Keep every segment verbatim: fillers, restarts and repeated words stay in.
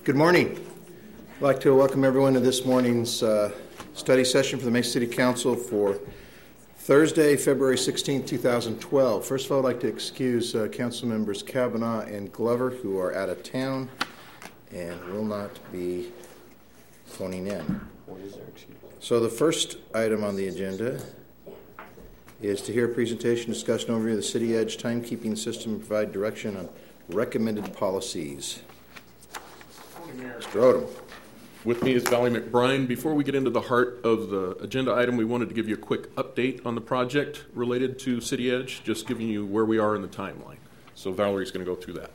Good morning. I'd like to welcome everyone to this morning's uh, study session for the Mesa City Council for Thursday, February sixteenth, two thousand twelve. First of all, I'd like to excuse uh, Council members Kavanaugh and Glover, who are out of town and will not be phoning in. What is their excuse? So the first item on the agenda is to hear a presentation, discussion, overview of the City Edge timekeeping system and provide direction on recommended policies. Mister Odom. With me is Valerie McBride. Before we get into the heart of the agenda item, we wanted to give you a quick update on the project related to City Edge, just giving you where we are in the timeline. So Valerie's going to go through that.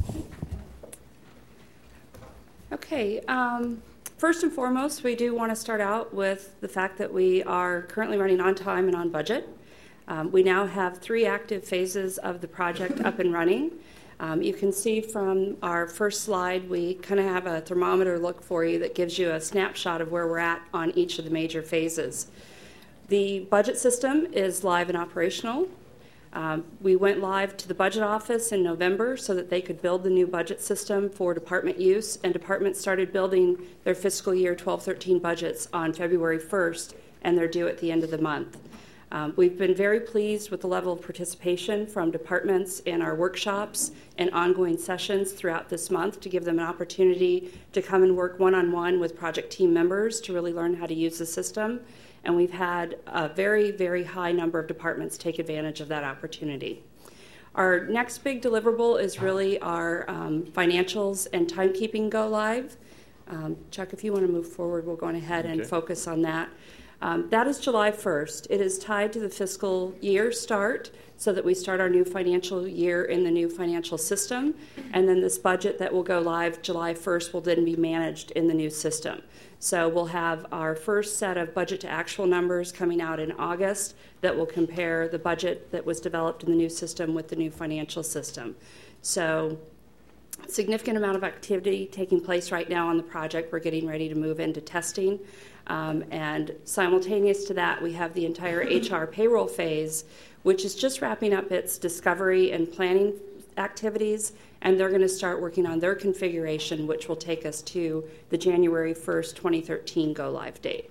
Okay. Um, first and foremost, we do want to start out with the fact that we are currently running on time and on budget. Um, we now have three active phases of the project up and running. Um, you can see from our first slide, we kind of have a thermometer look for you that gives you a snapshot of where we're at on each of the major phases. The budget system is live and operational. Um, we went live to the budget office in November so that they could build the new budget system for department use, and departments started building their fiscal year twelve thirteen budgets on February first, and they're due at the end of the month. Um, we've been very pleased with the level of participation from departments in our workshops and ongoing sessions throughout this month to give them an opportunity to come and work one-on-one with project team members to really learn how to use the system. And we've had a very, very high number of departments take advantage of that opportunity. Our next big deliverable is really our um, financials and timekeeping go live. Um, Chuck, if you want to move forward, we'll go ahead and okay. focus on that. Um, that is July first. It is tied to the fiscal year start so that we start our new financial year in the new financial system. And then this budget that will go live July first will then be managed in the new system. So we'll have our first set of budget to actual numbers coming out in August that will compare the budget that was developed in the new system with the new financial system. So significant amount of activity taking place right now on the project. We're getting ready to move into testing. Um, and simultaneous to that, we have the entire H R payroll phase, which is just wrapping up its discovery and planning activities, and they're going to start working on their configuration, which will take us to the January first, twenty thirteen go-live date.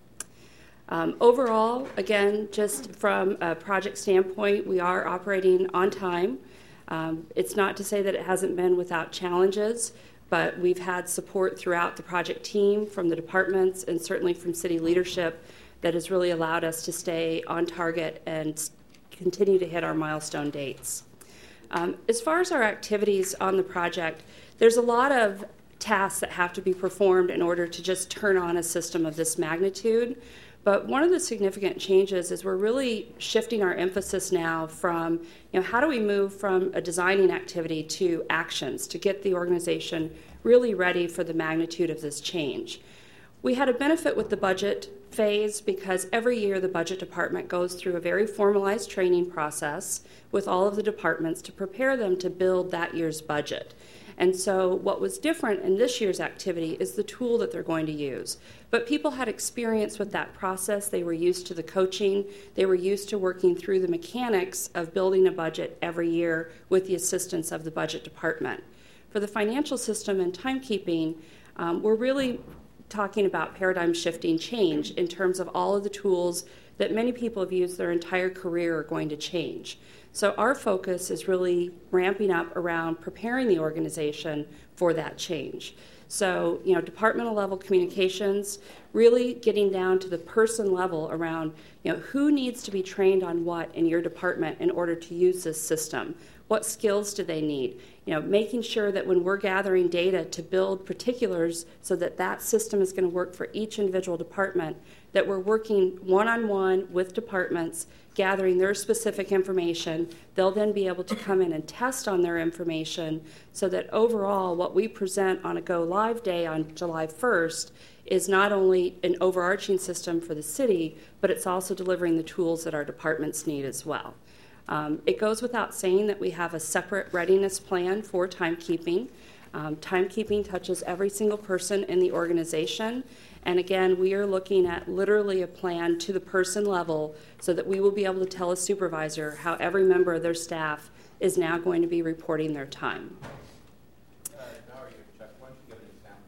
Um, overall, again, just from a project standpoint, we are operating on time. Um, it's not to say that it hasn't been without challenges, but we've had support throughout the project team from the departments and certainly from city leadership that has really allowed us to stay on target and continue to hit our milestone dates. Um, as far as our activities on the project, there's a lot of tasks that have to be performed in order to just turn on a system of this magnitude. But one of the significant changes is we're really shifting our emphasis now from, you know, how do we move from a designing activity to actions to get the organization really ready for the magnitude of this change. We had a benefit with the budget phase because every year the budget department goes through a very formalized training process with all of the departments to prepare them to build that year's budget. And so what was different in this year's activity is the tool that they're going to use. But people had experience with that process. They were used to the coaching. They were used to working through the mechanics of building a budget every year with the assistance of the budget department. For the financial system and timekeeping, um, we're really talking about paradigm shifting change in terms of all of the tools that many people have used their entire career are going to change. So our focus is really ramping up around preparing the organization for that change. So, you know, departmental level communications, really getting down to the person level around, you know, who needs to be trained on what in your department in order to use this system? What skills do they need? You know, making sure that when we're gathering data to build particulars so that that system is going to work for each individual department, that we're working one-on-one with departments, gathering their specific information. They'll then be able to come in and test on their information so that overall what we present on a go live day on July first is not only an overarching system for the city, but it's also delivering the tools that our departments need as well. Um, it goes without saying that we have a separate readiness plan for timekeeping. Um, timekeeping touches every single person in the organization. And again, we are looking at literally a plan to the person level so that we will be able to tell a supervisor how every member of their staff is now going to be reporting their time. Uh, Valerie, Chuck, why don't you give an example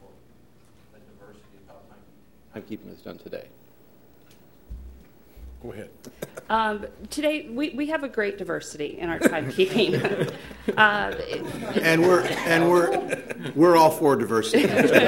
timekeeping is done today? Go ahead. Um, today, we, we have a great diversity in our timekeeping. uh, And we're and we're we're all for diversity.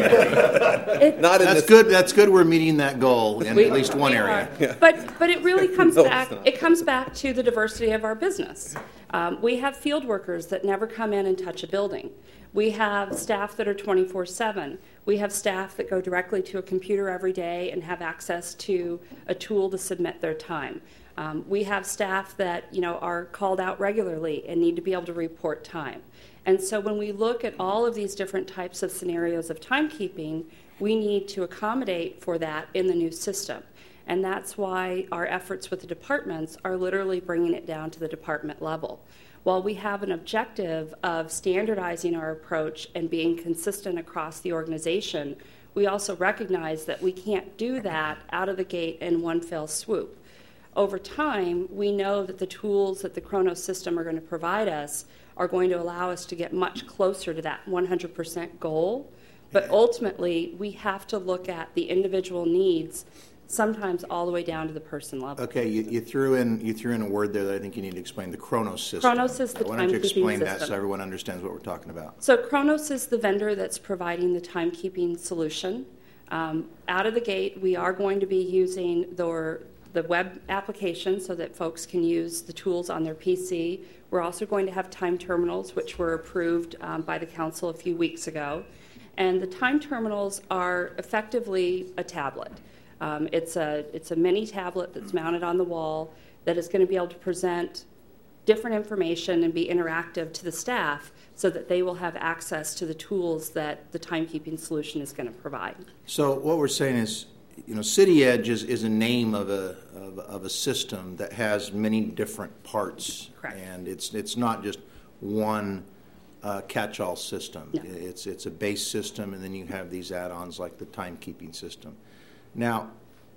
it, Not in That's this, good. That's good. We're meeting that goal in we- at least one we area. are. But but it really comes No, it's back. not. It comes back to the diversity of our business. Um, we have field workers that never come in and touch a building. We have staff that are twenty-four seven. We have staff that go directly to a computer every day and have access to a tool to submit their time. Um, we have staff that, you know, are called out regularly and need to be able to report time. And so when we look at all of these different types of scenarios of timekeeping, we need to accommodate for that in the new system. And that's why our efforts with the departments are literally bringing it down to the department level. While we have an objective of standardizing our approach and being consistent across the organization, we also recognize that we can't do that out of the gate in one fell swoop. Over time, we know that the tools that the Kronos system are going to provide us are going to allow us to get much closer to that one hundred percent goal. But ultimately, we have to look at the individual needs, sometimes all the way down to the person level. Okay, you, you threw in you threw in a word there that I think you need to explain. The Kronos system. Kronos is the Why don't you timekeeping explain that system. so everyone understands what we're talking about? So Kronos is the vendor that's providing the timekeeping solution. Um, out of the gate, we are going to be using the, the web application so that folks can use the tools on their P C. We're also going to have time terminals, which were approved um, by the council a few weeks ago. And the time terminals are effectively a tablet. Um, it's a it's a mini tablet that's mounted on the wall that is going to be able to present different information and be interactive to the staff so that they will have access to the tools that the timekeeping solution is going to provide. So what we're saying is, you know, City Edge is, is a name of a of, of a system that has many different parts. Correct. And it's it's not just one uh, catch-all system. No. It's it's a base system, and then you have these add-ons like the timekeeping system. Now,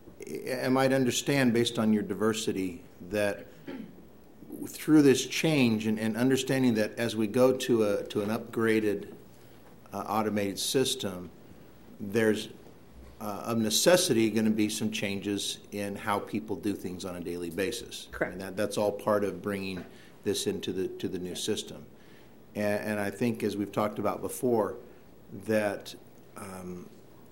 I might understand, based on your diversity, that through this change and, and understanding that as we go to a to an upgraded uh, automated system, there's uh, of necessity going to be some changes in how people do things on a daily basis. Correct. And that, that's all part of bringing this into the to the new system. And, and I think, as we've talked about before, that um,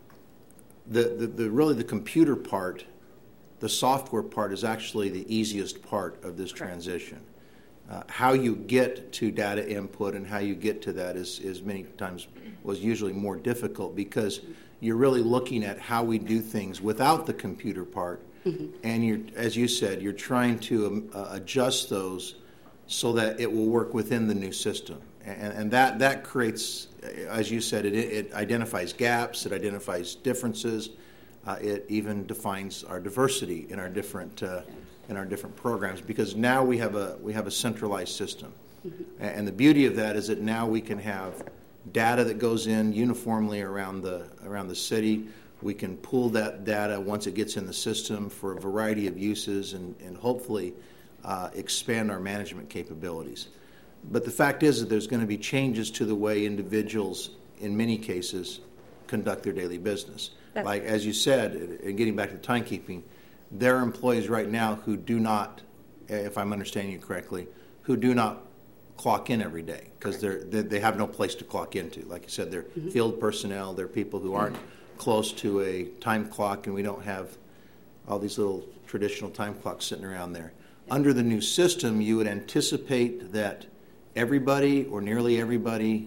the, the the really the computer part, the software part, is actually the easiest part of this Correct. transition. Uh, how you get to data input and how you get to that is, is many times was usually more difficult, because you're really looking at how we do things without the computer part, mm-hmm. and you're, as you said, you're trying to um, uh, adjust those so that it will work within the new system, and, and that that creates, as you said, it, it identifies gaps, it identifies differences. Uh, it even defines our diversity in our different uh, in our different programs, because now we have a we have a centralized system, mm-hmm. and the beauty of that is that now we can have data that goes in uniformly around the around the city. We can pool that data once it gets in the system for a variety of uses, and and hopefully uh, expand our management capabilities. But the fact is that there's going to be changes to the way individuals, in many cases, conduct their daily business. That's like, as you said, and getting back to timekeeping, there are employees right now who do not, if I'm understanding you correctly, who do not clock in every day because they're, they they have no place to clock into. Like you said, they're mm-hmm. field personnel, they're people who aren't mm-hmm. close to a time clock, and we don't have all these little traditional time clocks sitting around there. Yeah. Under the new system, you would anticipate that everybody or nearly everybody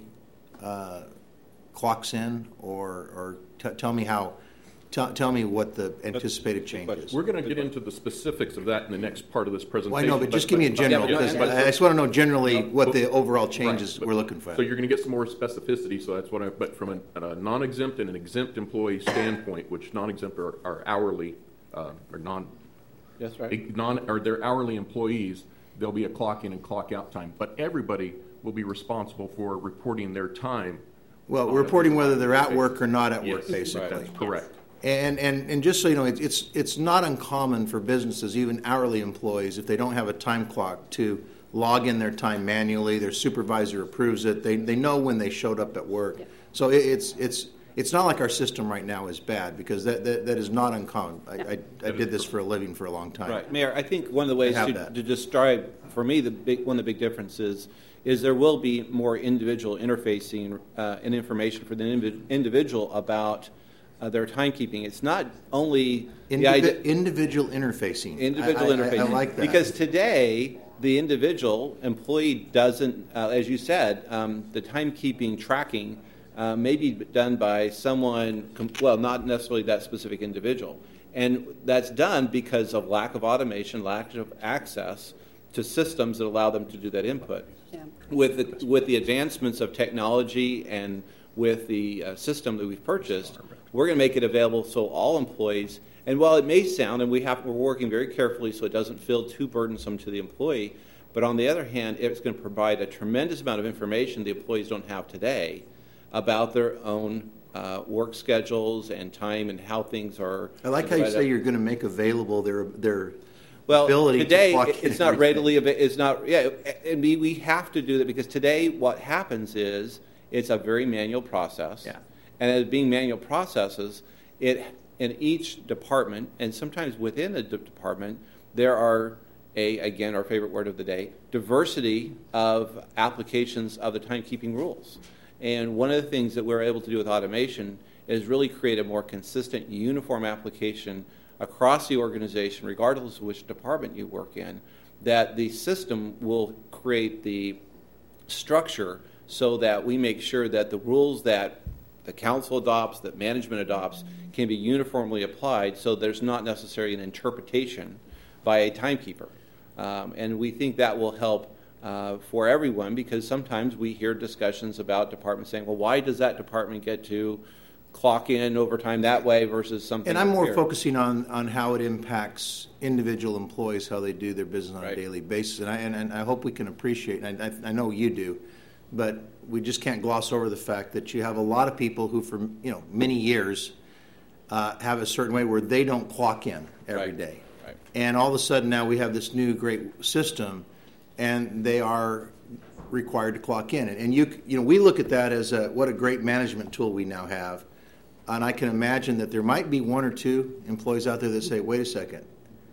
uh, clocks in, or, or t- tell me how, t- tell me what the anticipated change is. We're going to get into the specifics of that in the next part of this presentation. Well, I know, but, but just give me a general, because yeah, I just want to know generally no, what but, the overall changes right, we're looking for. So you're going to get some more specificity, so that's what I, but from a, a non-exempt and an exempt employee standpoint, which non-exempt are, are hourly, uh, or non, yes, right. non, or they're hourly employees, there'll be a clock in and clock out time, but everybody will be responsible for reporting their time. Well, reporting whether they're at work or not at work, yes, basically. Right, that's correct. And, and and just so you know, it, it's it's not uncommon for businesses, even hourly employees, if they don't have a time clock, to log in their time manually. Their supervisor approves it. They they know when they showed up at work. Yeah. So it, it's it's it's not like our system right now is bad, because that, that, that is not uncommon. I, I, I did this for a living for a long time. Right, Mayor. I think one of the ways I have to, that. to describe, for me, the big one of the big differences is there will be more individual interfacing uh, and information for the indiv- individual about uh, their timekeeping. It's not only Indivi- the idea, individual interfacing. individual I, I, interfacing. I, I like that. Because today, the individual employee doesn't, uh, as you said, um, the timekeeping tracking uh, may be done by someone, com- well, not necessarily that specific individual. And that's done because of lack of automation, lack of access to systems that allow them to do that input. Yeah. With the, with the advancements of technology and with the uh, system that we've purchased, we're going to make it available so all employees, and while it may sound, and we have, we're working very carefully so it doesn't feel too burdensome to the employee, but on the other hand, it's going to provide a tremendous amount of information the employees don't have today about their own uh, work schedules and time and how things are. I like how you say up. you're going to make available their their Well, ability today to clock it- in it's not everything. readily ava- it's not yeah, and we we have to do that because today what happens is it's a very manual process. Yeah. And as being manual processes, it in each department and sometimes within a de- department there are a again our favorite word of the day, diversity of applications of the timekeeping rules. And one of the things that we're able to do with automation is really create a more consistent, uniform application across the organization, regardless of which department you work in, that the system will create the structure so that we make sure that the rules that the council adopts, that management adopts, can be uniformly applied so there's not necessarily an interpretation by a timekeeper. Um, and we think that will help uh, for everyone because sometimes we hear discussions about departments saying, well, why does that department get to clock in overtime that way versus something. And I'm more here. focusing on, on how it impacts individual employees, how they do their business on Right. a daily basis. And I, and, and I hope we can appreciate, and I, I know you do, but we just can't gloss over the fact that you have a lot of people who for you know many years uh, have a certain way where they don't clock in every Right. day. Right. And all of a sudden now we have this new great system, and they are required to clock in. And you you know we look at that as a, what a great management tool we now have. And I can imagine that there might be one or two employees out there that say, wait a second,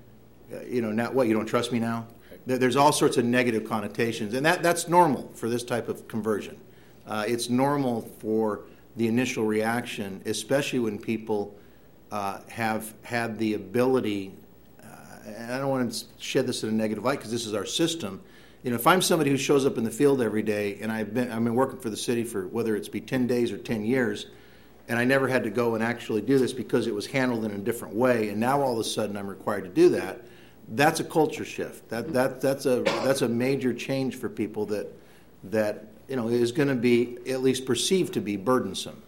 uh, you know, now what, you don't trust me now? There, there's all sorts of negative connotations. And that, that's normal for this type of conversion. Uh, it's normal for the initial reaction, especially when people uh, have had the ability, uh, and I don't want to shed this in a negative light because this is our system. You know, if I'm somebody who shows up in the field every day and I've been, I've been working for the city for whether it's be ten days or ten years, and I never had to go and actually do this because it was handled in a different way, and now all of a sudden I'm required to do that. That's a culture shift. That that that's a that's a major change for people that that you know is going to be at least perceived to be burdensome,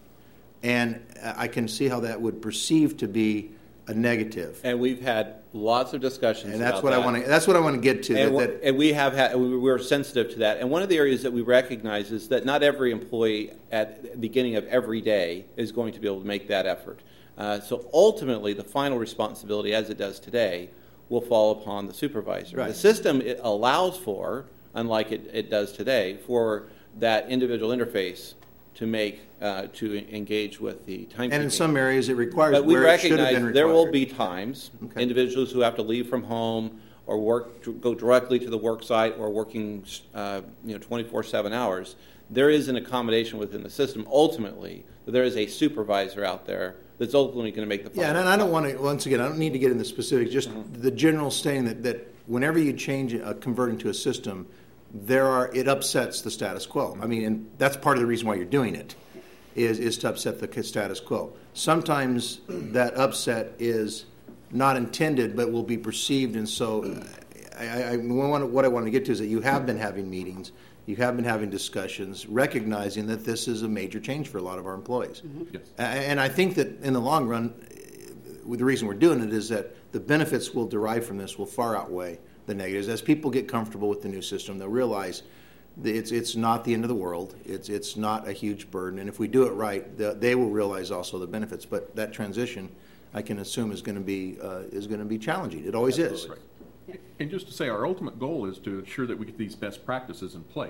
and I can see how that would perceive to be a negative. And we've had lots of discussions And that's about what that. I want to. That's what I want to get to. And, that, w- that, and we have had, we- we're sensitive to that. And one of the areas that we recognize is that not every employee at the beginning of every day is going to be able to make that effort. Uh, so ultimately, the final responsibility, as it does today, will fall upon the supervisor. Right. The system it allows for, unlike it, it does today, for that individual interface to make, uh, to engage with the timekeeping. and in some areas it requires But we where it should have recognize been there will required. be times, Okay. individuals who have to leave from home or work go directly to the work site or working uh, you know twenty-four seven hours. There is an accommodation within the system. Ultimately, there is a supervisor out there that's ultimately going to make the final. Yeah, and I don't want to, once again, I don't need to get into specifics, just Mm-hmm. the general saying that, that whenever you change, uh, converting to a system, there are, it upsets the status quo. I mean, and that's part of the reason why you're doing it, is, is to upset the status quo. Sometimes that upset is not intended, but will be perceived, and so I, I, I, what I want to get to is that you have been having meetings, you have been having discussions, recognizing that this is a major change for a lot of our employees. Yes. A- And I think that in the long run, uh, the reason we're doing it is that the benefits we'll derive from this will far outweigh the negatives. As people get comfortable with the new system, they'll realize that it's it's not the end of the world. It's it's not a huge burden, and if we do it right, the, they will realize also the benefits. But that transition, I can assume, is going to be uh, is going to be challenging. It always is. Right. And just to say, our ultimate goal is to ensure that we get these best practices in place. Right.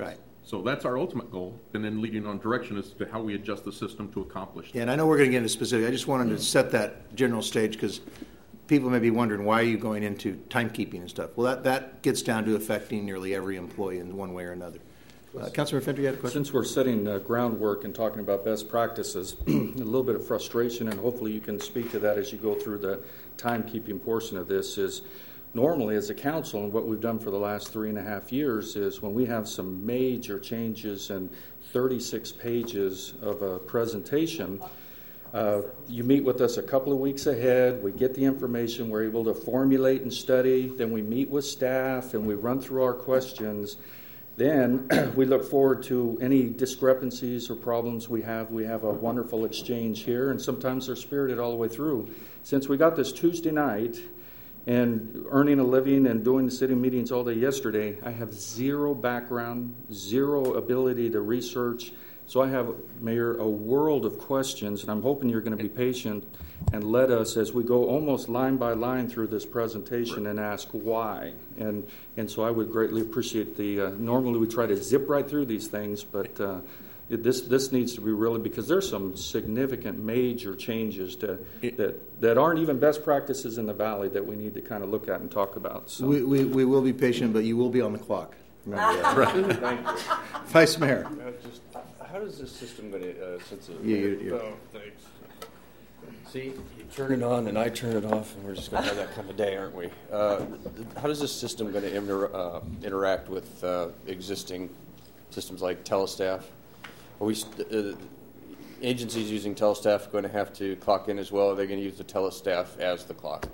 So that's our ultimate goal, and then leading on direction as to how we adjust the system to accomplish that. Yeah, and I know we're going to get into specific. I just wanted to set that general stage because people may be wondering, why are you going into timekeeping and stuff? Well, that, that gets down to affecting nearly every employee in one way or another. Uh, Councilmember Finter, you had a question? Since we're setting uh, groundwork and talking about best practices, a little bit of frustration, and hopefully you can speak to that as you go through the timekeeping portion of this, is normally as a council, and what we've done for the last three and a half years is when we have some major changes and thirty-six pages of a presentation, uh, you meet with us a couple of weeks ahead, we get the information, we're able to formulate and study, then we meet with staff and we run through our questions. Then we look forward to any discrepancies or problems we have. We have a wonderful exchange here, and sometimes they're spirited all the way through. Since we got this Tuesday night and earning a living and doing the city meetings all day yesterday, I have zero background, zero ability to research. So I have, Mayor, a world of questions, and I'm hoping you're going to be patient and let us, as we go almost line by line through this presentation, and ask why. And and so I would greatly appreciate the, uh, normally we try to zip right through these things, but uh, it, this this needs to be really, because there's some significant major changes to, that, that aren't even best practices in the Valley that we need to kind of look at and talk about. So. We, we, we will be patient, but you will be on the clock. Remember that. Right. Thank you. Vice Mayor. Uh, just, how does this system going to, uh, since it, Yeah, you- you- oh, thanks. See, you turn it on and I turn it off, and we're just going to have that kind of day, aren't we? Uh, how does this system going to inter, uh, interact with uh, existing systems like Telestaff? Are we uh, agencies using Telestaff going to have to clock in as well? Or are they going to use the Telestaff as the clock?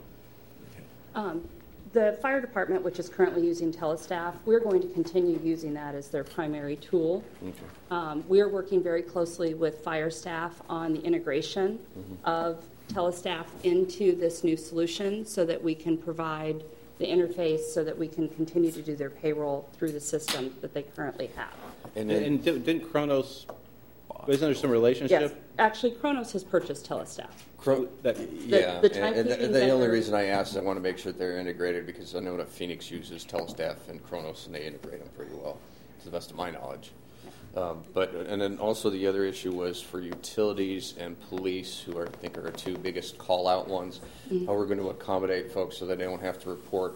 Um, the fire department, which is currently using Telestaff, we're going to continue using that as their primary tool. Okay. Um, we are working very closely with fire staff on the integration mm-hmm. of Telestaff into this new solution so that we can provide the interface so that we can continue to do their payroll through the system that they currently have. And, then, and didn't Kronos, isn't there some relationship? Yes, actually Kronos has purchased Telestaff. Cro- that, yeah, the and, and the, timekeeping the only vendor- reason I asked is I want to make sure they're integrated, because I know that Phoenix uses Telestaff and Kronos, and they integrate them pretty well, to the best of my knowledge. Um, but and then also the other issue was for utilities and police, who are, I think are our two biggest call-out ones. Mm-hmm. How we're going to accommodate folks so that they don't have to report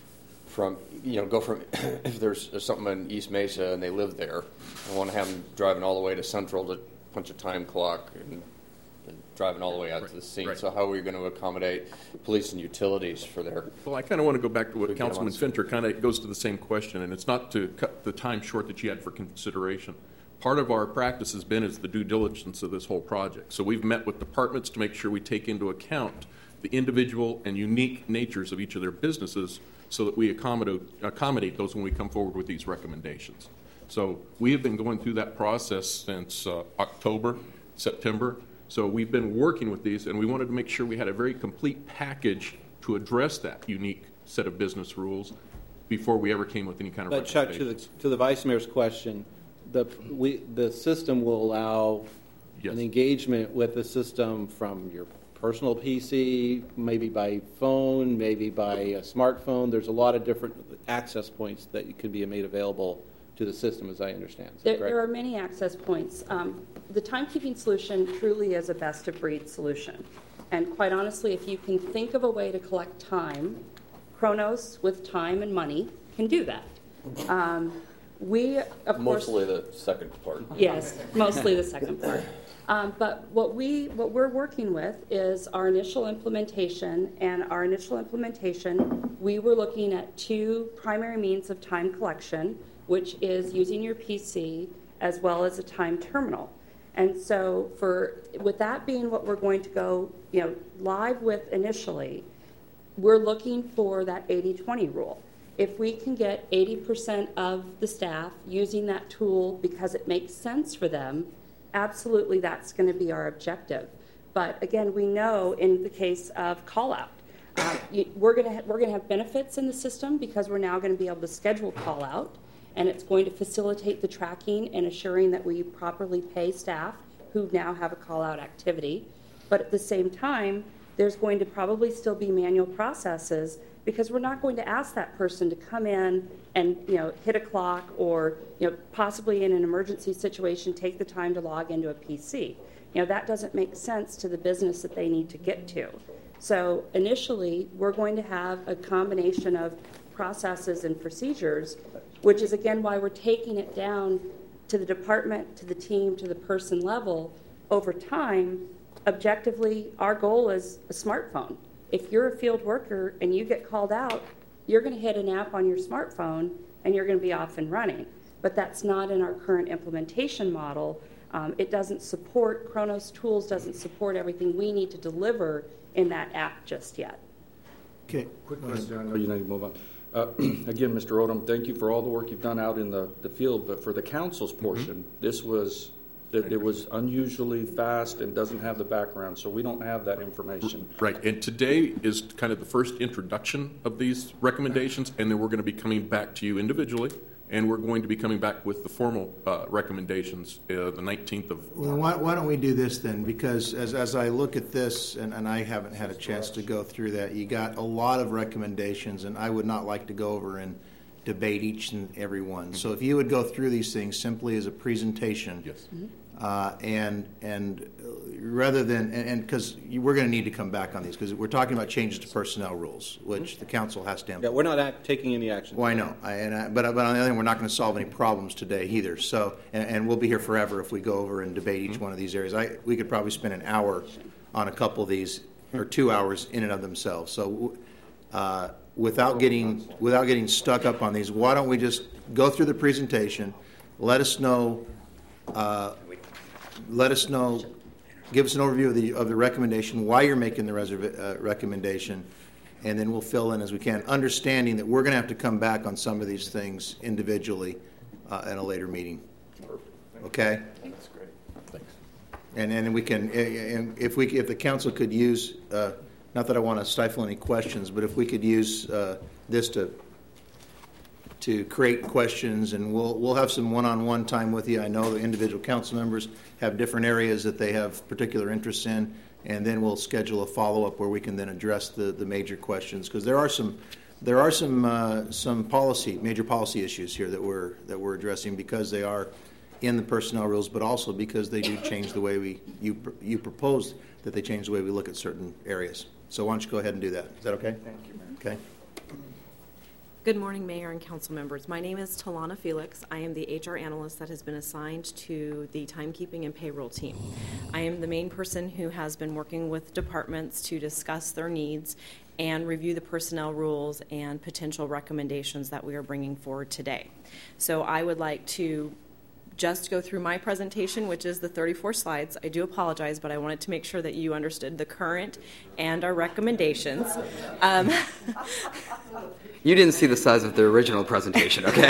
from, you know, go from if there's something in East Mesa and they live there, I want to have them driving all the way to Central to punch a time clock and, and driving all the way out right. to the scene. Right. So how are we going to accommodate police and utilities for their? Well, I kind of want to go back to what We Councilman get Finter kind of goes to the same question, and it's not to cut the time short that you had for consideration. Part of our practice has been is the due diligence of this whole project. So we've met with departments to make sure we take into account the individual and unique natures of each of their businesses so that we accommodate, accommodate those when we come forward with these recommendations. So we have been going through that process since uh, October, September. So we've been working with these, and we wanted to make sure we had a very complete package to address that unique set of business rules before we ever came with any kind of But Chuck, to the, to the Vice Mayor's question, the, we, the system will allow yes. an engagement with the system from your personal P C, maybe by phone, maybe by a smartphone. There's a lot of different access points that could be made available to the system, as I understand. Is that There, correct? there are many access points. Um, the timekeeping solution truly is a best-of-breed solution. And quite honestly, if you can think of a way to collect time, Kronos with time and money can do that. Um, we, of Mostly course, the second part. yes, mostly the second part. Um, but what we what we're working with is our initial implementation, and our initial implementation, we were looking at two primary means of time collection, which is using your P C as well as a time terminal. And so, for with that being what we're going to go, you know, live with initially, we're looking for that eighty twenty rule. If we can get eighty percent of the staff using that tool because it makes sense for them, absolutely that's going to be our objective. But again, we know in the case of call-out, uh, you, we're going to ha- we're going to have benefits in the system because we're now going to be able to schedule call-out, and it's going to facilitate the tracking and assuring that we properly pay staff who now have a call-out activity. But at the same time, there's going to probably still be manual processes because we're not going to ask that person to come in and, you know, hit a clock or, you know, possibly in an emergency situation take the time to log into a P C. You know, that doesn't make sense to the business that they need to get to. So initially, we're going to have a combination of processes and procedures, which is, again, why we're taking it down to the department, to the team, to the person level. Over time, objectively, our goal is a smartphone. If you're a field worker and you get called out, you're going to hit an app on your smartphone and you're going to be off and running. But that's not in our current implementation model. Um, it doesn't support, Kronos Tools doesn't support everything we need to deliver in that app just yet. Okay. Quick question. I know you need to move on. Uh, again, Mister Odom, thank you for all the work you've done out in the, the field, but for the council's portion, mm-hmm. this was it, it was unusually fast and doesn't have the background, so we don't have that information. Right, and today is kind of the first introduction of these recommendations, and then we're going to be coming back to you individually, and we're going to be coming back with the formal uh, recommendations uh, the nineteenth of March. Well, why, why don't we do this then? Because as, as I look at this, and, and I haven't had a chance to go through that, you got a lot of recommendations, and I would not like to go over and debate each and every one. So if you would go through these things simply as a presentation. Yes. Mm-hmm. Uh, and and rather than and because we're going to need to come back on these because we're talking about changes to personnel rules, which the council has to implement. Yeah, we're not act, taking any action. Well, I know, I, and I, but but on the other hand, we're not going to solve any problems today either. So, and, and we'll be here forever if we go over and debate each mm-hmm. one of these areas. I we could probably spend an hour on a couple of these, or two hours in and of themselves. So, uh, without getting without getting stuck up on these, why don't we just go through the presentation? Let us know. Uh, Let us know, give us an overview of the of the recommendation, why you're making the reserva- uh, recommendation, and then we'll fill in as we can, understanding that we're going to have to come back on some of these things individually uh, in a later meeting. Okay? That's great. Thanks. And and we can, and if we if the council could use, uh, not that I want to stifle any questions, but if we could use uh, this to. to create questions, and we'll we'll have some one-on-one time with you. I know the individual council members have different areas that they have particular interests in, and then we'll schedule a follow-up where we can then address the, the major questions, because there are some there are some uh, some policy major policy issues here that we're that we're addressing because they are in the personnel rules, but also because they do change the way we you you proposed that they change the way we look at certain areas. So why don't you go ahead and do that? Is that okay? Thank you, Mayor. Okay. Good morning, Mayor and council members. My name is Talana Felix. I am the H R analyst that has been assigned to the timekeeping and payroll team. I am the main person who has been working with departments to discuss their needs and review the personnel rules and potential recommendations that we are bringing forward today. So I would like to just go through my presentation, which is the thirty-four slides. I do apologize, but I wanted to make sure that you understood the current and our recommendations. Um, you didn't see the size of the original presentation, okay?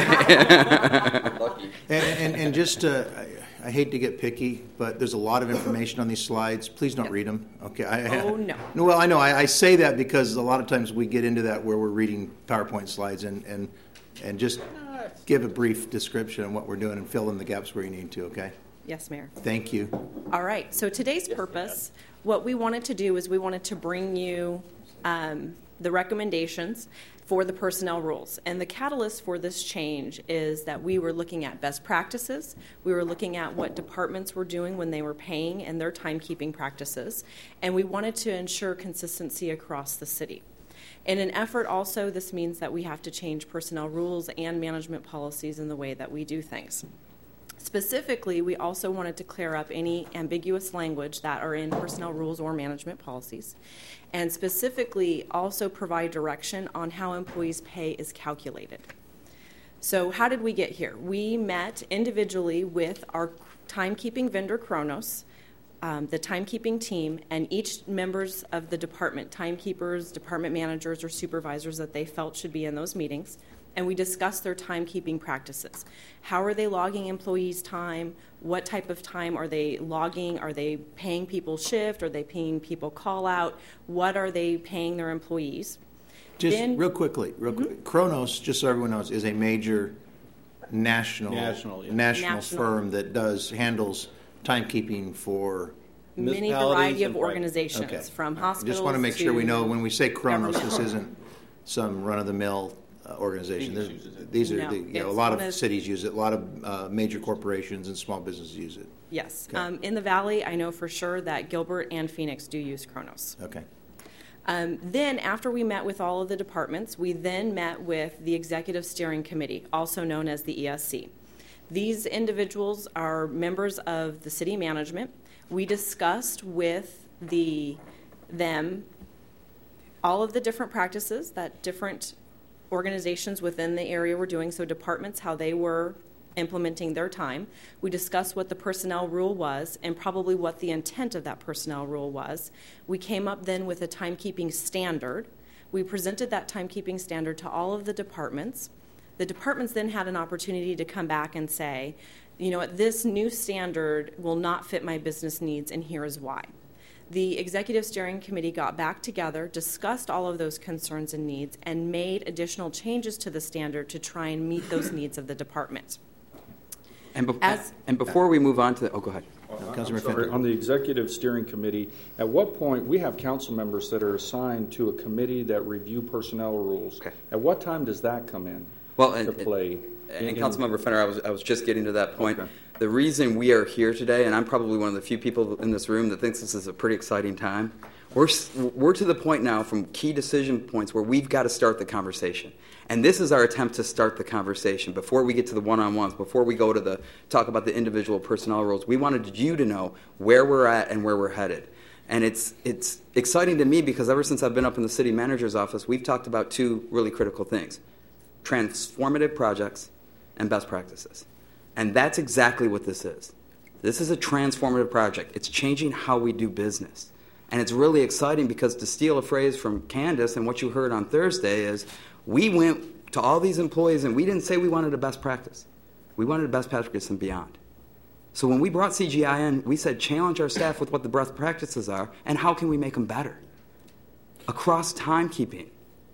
and, and, and just, uh, I, I hate to get picky, but there's a lot of information on these slides. Please don't Yep. read them, okay? I, Oh, no. No, well, I know. I, I say that because a lot of times we get into that where we're reading PowerPoint slides, and, and, and just give a brief description of what we're doing and fill in the gaps where you need to, okay? Yes, Mayor. Thank you. All right, so today's purpose, what we wanted to do is we wanted to bring you um, the recommendations for the personnel rules. And the catalyst for this change is that we were looking at best practices. We were looking at what departments were doing when they were paying and their timekeeping practices. And we wanted to ensure consistency across the city. In an effort also, this means that we have to change personnel rules and management policies in the way that we do things. Specifically, we also wanted to clear up any ambiguous language that are in personnel rules or management policies, and specifically also provide direction on how employees' pay is calculated. So how did we get here? We met individually with our timekeeping vendor, Kronos, Um, the timekeeping team, and each members of the department, timekeepers, department managers, or supervisors that they felt should be in those meetings, and we discussed their timekeeping practices. How are they logging employees' time? What type of time are they logging? Are they paying people shift? Are they paying people call out? What are they paying their employees? Just Then, real quickly, real mm-hmm. quick. Kronos, just so everyone knows, is a major national National, yeah. national, National. firm that does handles timekeeping for many municipalities variety of and private. organizations, Okay. from I hospitals just want to make sure we know when we say Kronos, this government. isn't some run-of-the-mill uh, organization. Phoenix There's- uses it. These are, No, the, you know, a it's lot one of of- cities use it, a lot of uh, major corporations and small businesses use it. Yes. Okay. Um, in the Valley, I know for sure that Gilbert and Phoenix do use Kronos. Okay. Um, then, after we met with all of the departments, we then met with the Executive Steering Committee, also known as the E S C. These individuals are members of the city management. We discussed with the them all of the different practices that different organizations within the area were doing, so departments, how they were implementing their time. We discussed what the personnel rule was and probably what the intent of that personnel rule was. We came up then with a timekeeping standard. We presented that timekeeping standard to all of the departments. The departments then had an opportunity to come back and say, you know what, this new standard will not fit my business needs, and here is why. The Executive Steering Committee got back together, discussed all of those concerns and needs, and made additional changes to the standard to try and meet those needs of the department. And, be- As- and before we move on to the, oh, go ahead. No, I'm Councilmember sorry, Fenton. on the executive steering committee, at what point, we have council members that are assigned to a committee that review personnel rules. Okay. At what time does that come in Well, to and, play? and, In- Councilmember Fenner, I was, I was just getting to that point. Okay. The reason we are here today, and I'm probably one of the few people in this room that thinks this is a pretty exciting time, we're, s- we're to the point now from key decision points where we've got to start the conversation. And this is our attempt to start the conversation before we get to the one-on-ones, before we go to the talk about the individual personnel rules. We wanted you to know where we're at and where we're headed. And it's, it's exciting to me because ever since I've been up in the city manager's office, we've talked about two really critical things: transformative projects and best practices. And that's exactly what this is. This is a transformative project. It's changing how we do business. And it's really exciting because, to steal a phrase from Candace and what you heard on Thursday, is we went to all these employees and we didn't say we wanted a best practice. We wanted a best practice and beyond. So when we brought C G I in, we said challenge our staff with what the best practices are and how can we make them better across timekeeping.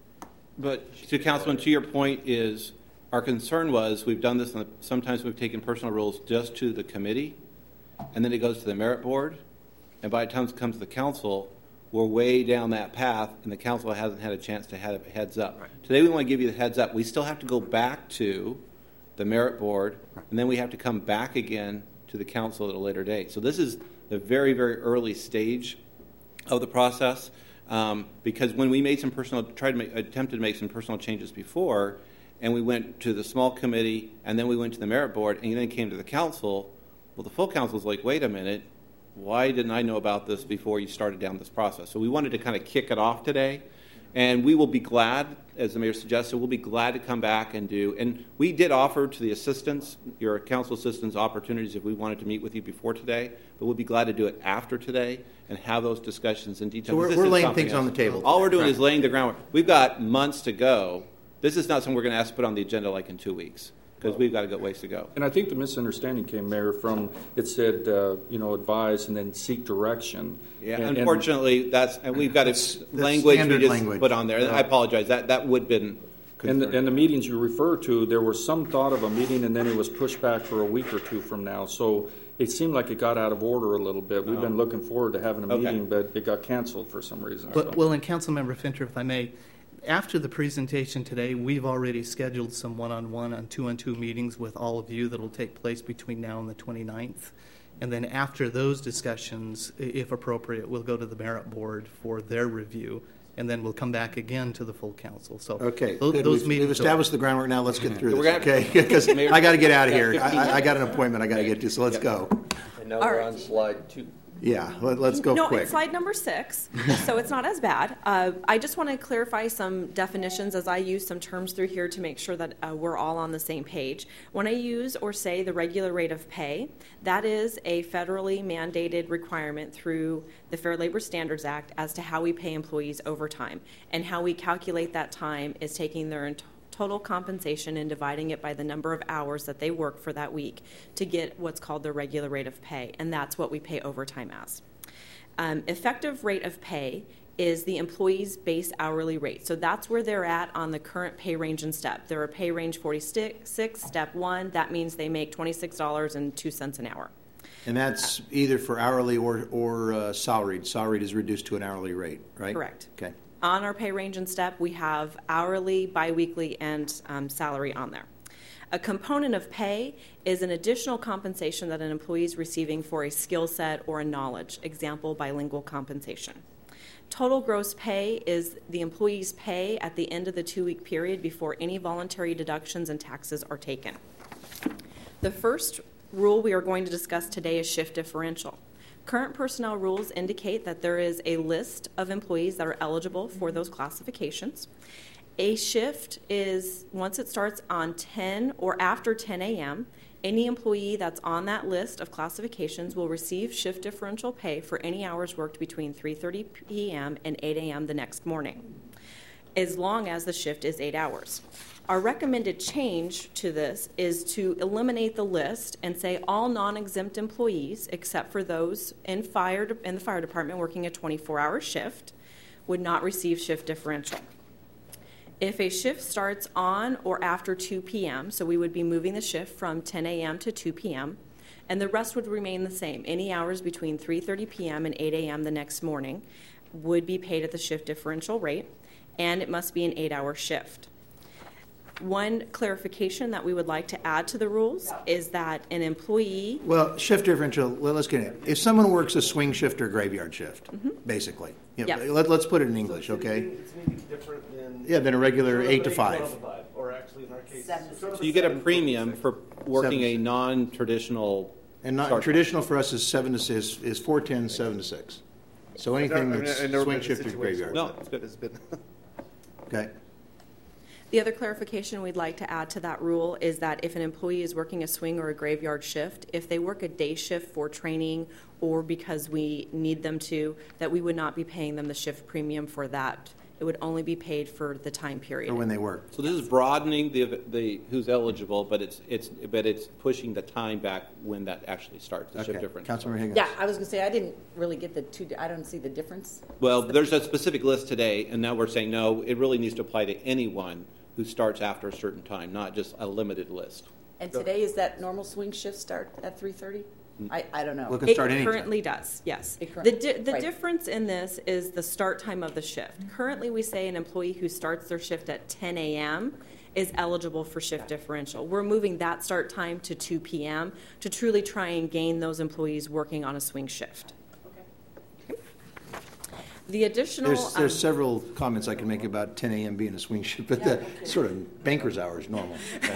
But to Councilman, to your point is, our concern was we've done this, and sometimes we've taken personal rules just to the committee, and then it goes to the merit board, and by the time it comes to the council, we're way down that path, and the council hasn't had a chance to have a heads up. Right. Today we want to give you the heads up. We still have to go back to the merit board, and then we have to come back again to the council at a later date. So this is the very, very early stage of the process, um, because when we made some personal, tried to make, attempted to make some personal changes before, and we went to the small committee, and then we went to the merit board, and then came to the council, well, the full council was like, wait a minute, why didn't I know about this before you started down this process? So we wanted to kind of kick it off today, and we will be glad, as the mayor suggested, we'll be glad to come back and do, and we did offer to the assistants, your council assistants, opportunities if we wanted to meet with you before today, but we'll be glad to do it after today and have those discussions in detail. So we're- This we're is laying something things on else. the table All today. we're doing Right. is laying the groundwork. We've got months to go. This is not something we're going to ask to put on the agenda like in two weeks, because we've got a good ways to go. And I think the misunderstanding came, Mayor, from it said, uh, you know, advise and then seek direction. Yeah, And- and- unfortunately, that's, and we've got That's- a that's language we standard just language. put on there. And I apologize, that, that would have been And the, concerning. and the meetings you refer to, there was some thought of a meeting, and then it was pushed back for a week or two from now. So it seemed like it got out of order a little bit. We've been looking forward to having a Okay. meeting, but it got canceled for some reason. Well, well, and Councilmember Finter, if I may, after the presentation today, we've already scheduled some one-on-one and two-on-two meetings with all of you that will take place between now and the twenty-ninth. And then after those discussions, i- if appropriate, we'll go to the merit board for their review, and then we'll come back again to the full council. So Okay, tho- good. those We've, meetings we've are- established the groundwork. Now let's get through We're this, gonna- okay? Because I got to get out of here. Yeah, I, I got an appointment I got to get to, so let's go. And now All we're right. on slide two. Yeah, let, let's go no, quick. it's slide number six, so it's not as bad. Uh, I just want to clarify some definitions as I use some terms through here to make sure that uh, we're all on the same page. When I use or say the regular rate of pay, that is a federally mandated requirement through the Fair Labor Standards Act as to how we pay employees overtime. And how we calculate that time is taking their ent- total compensation and dividing it by the number of hours that they work for that week to get what's called the regular rate of pay, and that's what we pay overtime as. Um, effective rate of pay is the employee's base hourly rate. So that's where they're at on the current pay range and step. They're a pay range forty-six, step one. That means they make twenty-six dollars and two cents an hour. And that's either for hourly or, or uh, salaried. Salaried is reduced to an hourly rate, right? Correct. Okay. On our pay range and step, we have hourly, biweekly, and um, salary on there. A component of pay is an additional compensation that an employee is receiving for a skill set or a knowledge, example, bilingual compensation. Total gross pay is the employee's pay at the end of the two-week period before any voluntary deductions and taxes are taken. The first rule we are going to discuss today is shift differential. Current personnel rules indicate that there is a list of employees that are eligible for those classifications. A shift is, once it starts on ten or after ten a.m., any employee that's on that list of classifications will receive shift differential pay for any hours worked between three thirty p.m. and eight a.m. the next morning, as long as the shift is eight hours. Our recommended change to this is to eliminate the list and say all non-exempt employees, except for those in fire in the fire department working a twenty-four hour shift, would not receive shift differential. If a shift starts on or after two p.m., so we would be moving the shift from ten a.m. to two p.m., and the rest would remain the same. Any hours between three thirty p.m. and eight a.m. the next morning would be paid at the shift differential rate, and it must be an eight hour shift. One clarification that we would like to add to the rules is that an employee... Well, shift differential, well, let's get it. If someone works a swing shift or graveyard shift, mm-hmm. basically, you know, yes. let, let's put it in English, so okay? It's maybe different than... Yeah, than a regular eight to five. Or actually, in our case... So you get a premium for working seven. a non-traditional... And not traditional for us is seven to six, is four ten, seven to six. So anything that's swing shift or graveyard. No, it's good. It's been Okay. The other clarification we'd like to add to that rule is that if an employee is working a swing or a graveyard shift, if they work a day shift for training or because we need them to, that we would not be paying them the shift premium for that. It would only be paid for the time period. Or when they work. So this is broadening the the who's eligible, but it's it's but it's pushing the time back when that actually starts. The Okay. shift difference. Councilmember Higgins. Yeah, I was going to say, I didn't really get the two, I don't see the difference. Well, there's a specific list today, and now we're saying no. It really needs to apply to anyone who starts after a certain time, not just a limited list. And today, is that normal swing shift start at three thirty? I, I don't know. Look, It start anytime. currently does, yes. It curr- The, di- the right. difference in this is the start time of the shift. Currently, we say an employee who starts their shift at ten a.m. is eligible for shift differential. We're moving that start time to two p.m. to truly try and gain those employees working on a swing shift. The additional... There's, there's um, several comments I can make about ten a.m. being a swing shift, but the sort of banker's hour is normal.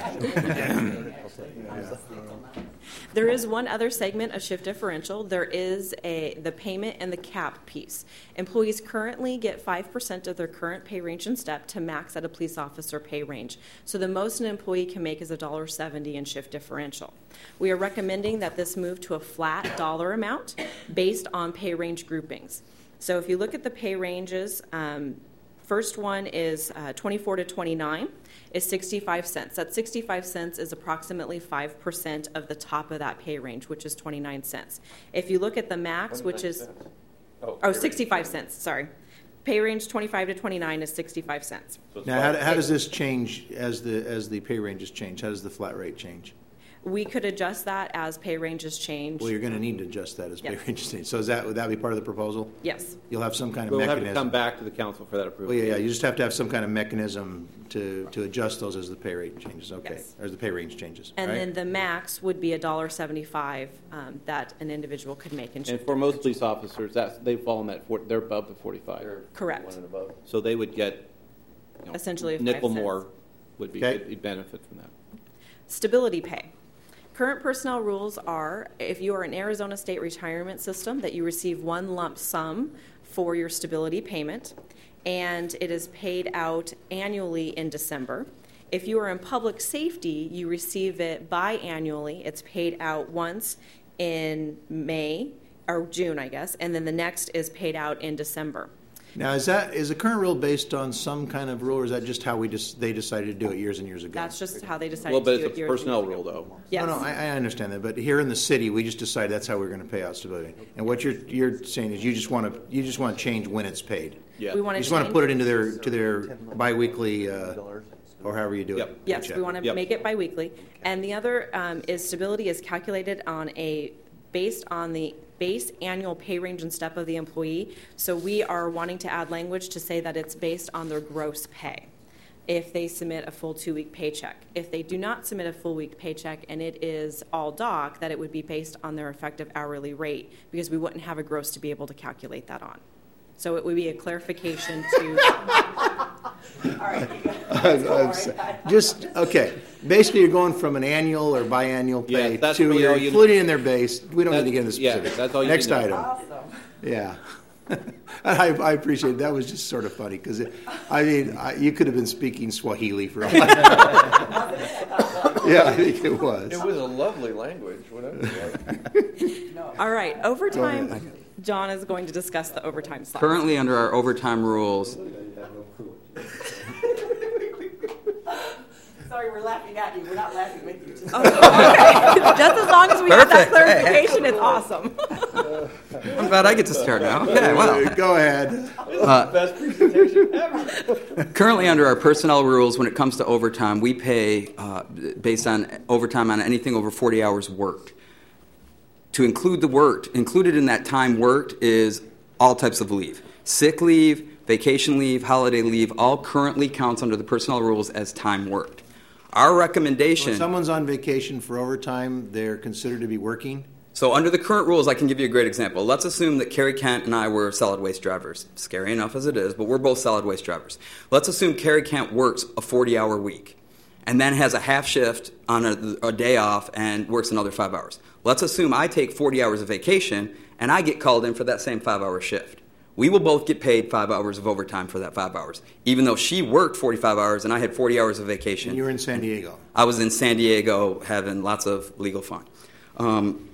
There is one other segment of shift differential. There is a the payment and the cap piece. Employees currently get five percent of their current pay range and step to max at a police officer pay range. So the most an employee can make is one dollar seventy in shift differential. We are recommending that this move to a flat dollar amount based on pay range groupings. So if you look at the pay ranges, um, first one is uh, twenty-four to twenty-nine is sixty-five cents. That sixty-five cents is approximately five percent of the top of that pay range, which is twenty-nine cents. If you look at the max, which is, Oh, oh, sixty-five cents, sorry. Pay range twenty-five to twenty-nine is sixty-five cents. Now, how, how does this change as the as the pay ranges change? How does the flat rate change? We could adjust that as pay ranges change. Well, you're going to need to adjust that as pay Yes. ranges change. So is that would that be part of the proposal? Yes. You'll have some kind of We'll have mechanism. to come back to the council for that approval. Well, yeah, yeah. You just have to have some kind of mechanism to, to adjust those as the pay rate changes. Okay, Yes. or as the pay range changes. And right? then the max would be one dollar seventy-five um, that an individual could make in And shift. for most police officers, that's they fall in that four, they're above the forty-five. Correct. One and above. So they would get you know, Essentially a nickel five cents. more would be Okay. would benefit from that. Stability pay. Current personnel rules are if you are an Arizona State retirement system that you receive one lump sum for your stability payment, and it is paid out annually in December. If you are in public safety, you receive it biannually. It's paid out once in May or June, I guess, and then the next is paid out in December. Now, is that is the current rule based on some kind of rule, or is that just how we just they decided to do it years and years ago? That's just how they decided Well, but to do it's it a years and personnel years rule, ago. though. Yes. No, no, I, I understand that, but here in the city, we just decided that's how we're going to pay out stability. And what you're you're saying is you just want to you just want to change when it's paid. Yeah. We want You to just want to change- put it into their to their biweekly uh, or however you do Yep. it. Yes, paycheck. we want to Yep. make it biweekly. And the other um, is stability is calculated on a, based on the base annual pay range and step of the employee. So we are wanting to add language to say that it's based on their gross pay if they submit a full two-week paycheck. If they do not submit a full week paycheck and it is all doc, that it would be based on their effective hourly rate, because we wouldn't have a gross to be able to calculate that on. So it would be a clarification to... All right, you guys. All right. Just, okay, basically you're going from an annual or biannual pay Yeah, that's to really you're all you- including in their base. We don't need to That's- get into yeah, specifics. that's all you Next need to item. know. Awesome. Yeah. I, I appreciate it. That was just sort of funny because, I mean, I, you could have been speaking Swahili for all I Yeah, I think it was. It was a lovely language, whatever. All right, overtime. John is going to discuss the overtime slide. Currently, under our overtime rules, Sorry, we're laughing at you. We're not laughing with you. Just Oh, okay. Just as long as we have that Perfect. clarification, it's awesome. I'm glad I get to start now. Okay, well. Go ahead. Uh, Best presentation ever. Currently, under our personnel rules, when it comes to overtime, we pay uh, based on overtime on anything over forty hours worked. To include the worked, included in that time worked is all types of leave. Sick leave, vacation leave, holiday leave, all currently counts under the personnel rules as time worked. Our recommendation... When someone's on vacation for overtime, they're considered to be working? So under the current rules, I can give you a great example. Let's assume that Carrie Kent and I were solid waste drivers. Scary enough as it is, but we're both solid waste drivers. Let's assume Carrie Kent works a forty-hour week and then has a half shift on a, a day off and works another five hours. Let's assume I take forty hours of vacation and I get called in for that same five-hour shift. We will both get paid five hours of overtime for that five hours, even though she worked forty-five hours and I had forty hours of vacation. And you were in San Diego. I was in San Diego having lots of legal fun. Um,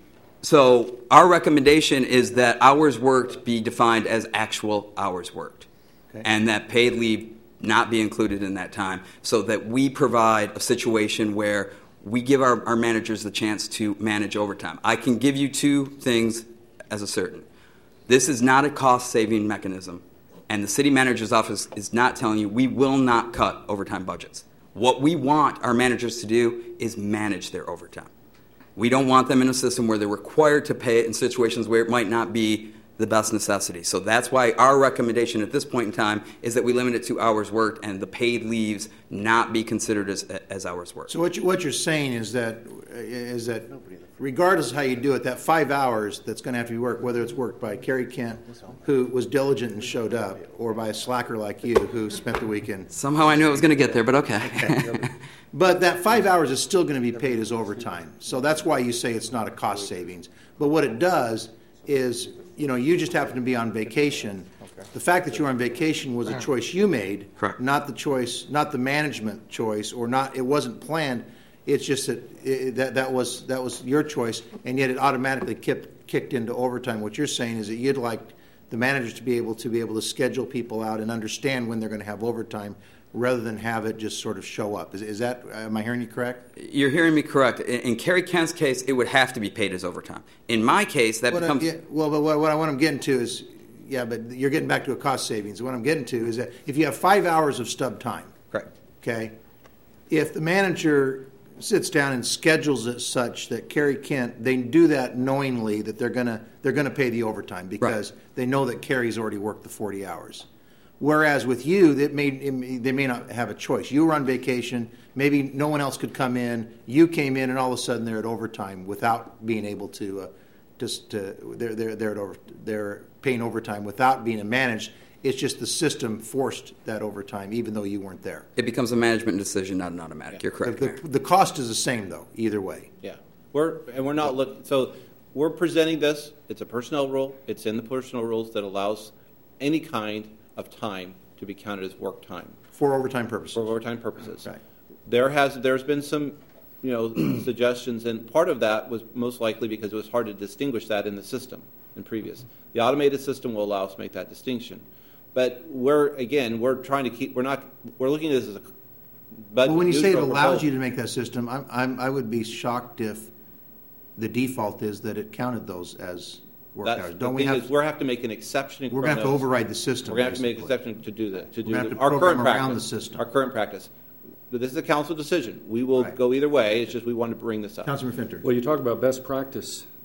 so our recommendation is that hours worked be defined as actual hours worked, Okay. and that paid leave not be included in that time, so that we provide a situation where we give our, our managers the chance to manage overtime. I can give you two things as a certain. This is not a cost-saving mechanism, and the city manager's office is not telling you we will not cut overtime budgets. What we want our managers to do is manage their overtime. We don't want them in a system where they're required to pay it in situations where it might not be the best necessity. So that's why our recommendation at this point in time is that we limit it to hours worked and the paid leaves not be considered as, as hours worked. So what, you, what you're saying is that is that regardless of how you do it, that five hours that's going to have to be worked, whether it's worked by Carrie Kent, who was diligent and showed up, or by a slacker like you who spent the weekend. Somehow I knew it was going to get there, but okay. Okay. But that five hours is still going to be paid as overtime. So that's why you say it's not a cost savings. But what it does is, you know, you just happen to be on vacation. The fact that you were on vacation was a choice you made, Correct. not the choice, not the management choice, or not. It wasn't planned. It's just that it, that that was that was your choice, and yet it automatically kicked kicked into overtime. What you're saying is that you'd like the managers to be able to be able to schedule people out and understand when they're going to have overtime, rather than have it just sort of show up. Is, is that, am I hearing you correct? You're hearing me correct. In, in Carrie Kent's case, it would have to be paid as overtime. In my case, that What becomes... I, yeah, well, but what, what I want to get into is, yeah, but you're getting back to a cost savings. What I'm getting to is that if you have five hours of stub time, Correct. okay, if the manager sits down and schedules it such that Carrie Kent, they do that knowingly that they're gonna they're gonna pay the overtime because Right. they know that Carrie's already worked the forty hours. Whereas with you, that may, they may not have a choice. You were on vacation. Maybe no one else could come in. You came in, and all of a sudden they're at overtime without being able to. Uh, just to, they're they're they're, at over, they're paying overtime without being managed. It's just the system forced that overtime, even though you weren't there. It becomes a management decision, not an automatic. Yeah. You're correct, The, Mayor. the, the cost is the same, though, either way. Yeah, we're and we're not looking. So we're presenting this. It's a personnel rule. It's in the personnel rules that allows any kind of time to be counted as work time For overtime purposes. for overtime purposes. Right. There has there's been some, you know, suggestions, and part of that was most likely because it was hard to distinguish that in the system in previous. The automated system will allow us to make that distinction. But we're, again, we're trying to keep, we're not, we're looking at this as a budget. Well, when you say it neutral allows proposal. you to make that system, I'm, I'm, I would be shocked if the default is that it counted those as work That's, hours. the Don't we thing have? is, we're have to make an exception. We're from going to have to those. override the system. We're going to have to make an basically. exception to do that. To do We're gonna have the, to our program current around practice. the system. Our current practice. But this is a council decision. We will Right. go either way. It's just we want to bring this up. Councilman Finter. Well, you talk about best practice.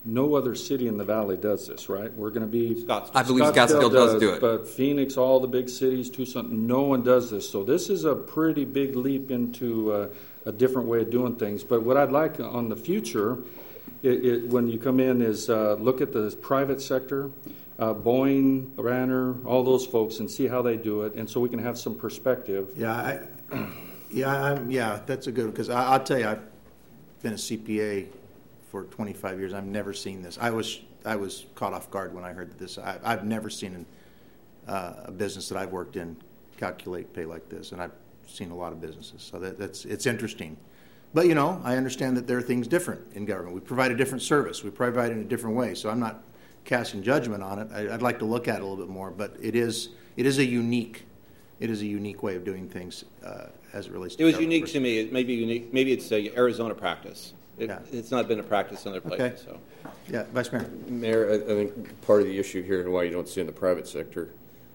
no other city in the valley does this, right? We're going to be Scottsdale. I believe Scottsdale does do it. But Phoenix, all the big cities, Tucson, no one does this. So this is a pretty big leap into uh, a different way of doing things. But what I'd like on the future, it, it, when you come in, is uh, look at the private sector, uh, Boeing, Ranner, all those folks, and see how they do it, and so we can have some perspective. Yeah, I, yeah, I'm, yeah, that's a good, because I'll tell you, I've been a C P A for twenty-five years. I've never seen this. I was I was caught off guard when I heard this. I, I've never seen an, uh, a business that I've worked in calculate pay like this, and I've seen a lot of businesses. So that, that's it's interesting. But, you know, I understand that there are things different in government. We provide a different service. We provide it in a different way. So I'm not casting judgment on it. I, I'd like to look at it a little bit more. But it is it is a unique it is a unique way of doing things uh, as it relates to It was government unique versus- to me. It may be unique. Maybe it's a Arizona practice. It, Yeah. It's not been a practice in other places. Okay. So. Yeah, Vice Mayor. Mayor, I, I think part of the issue here and why you don't see it in the private sector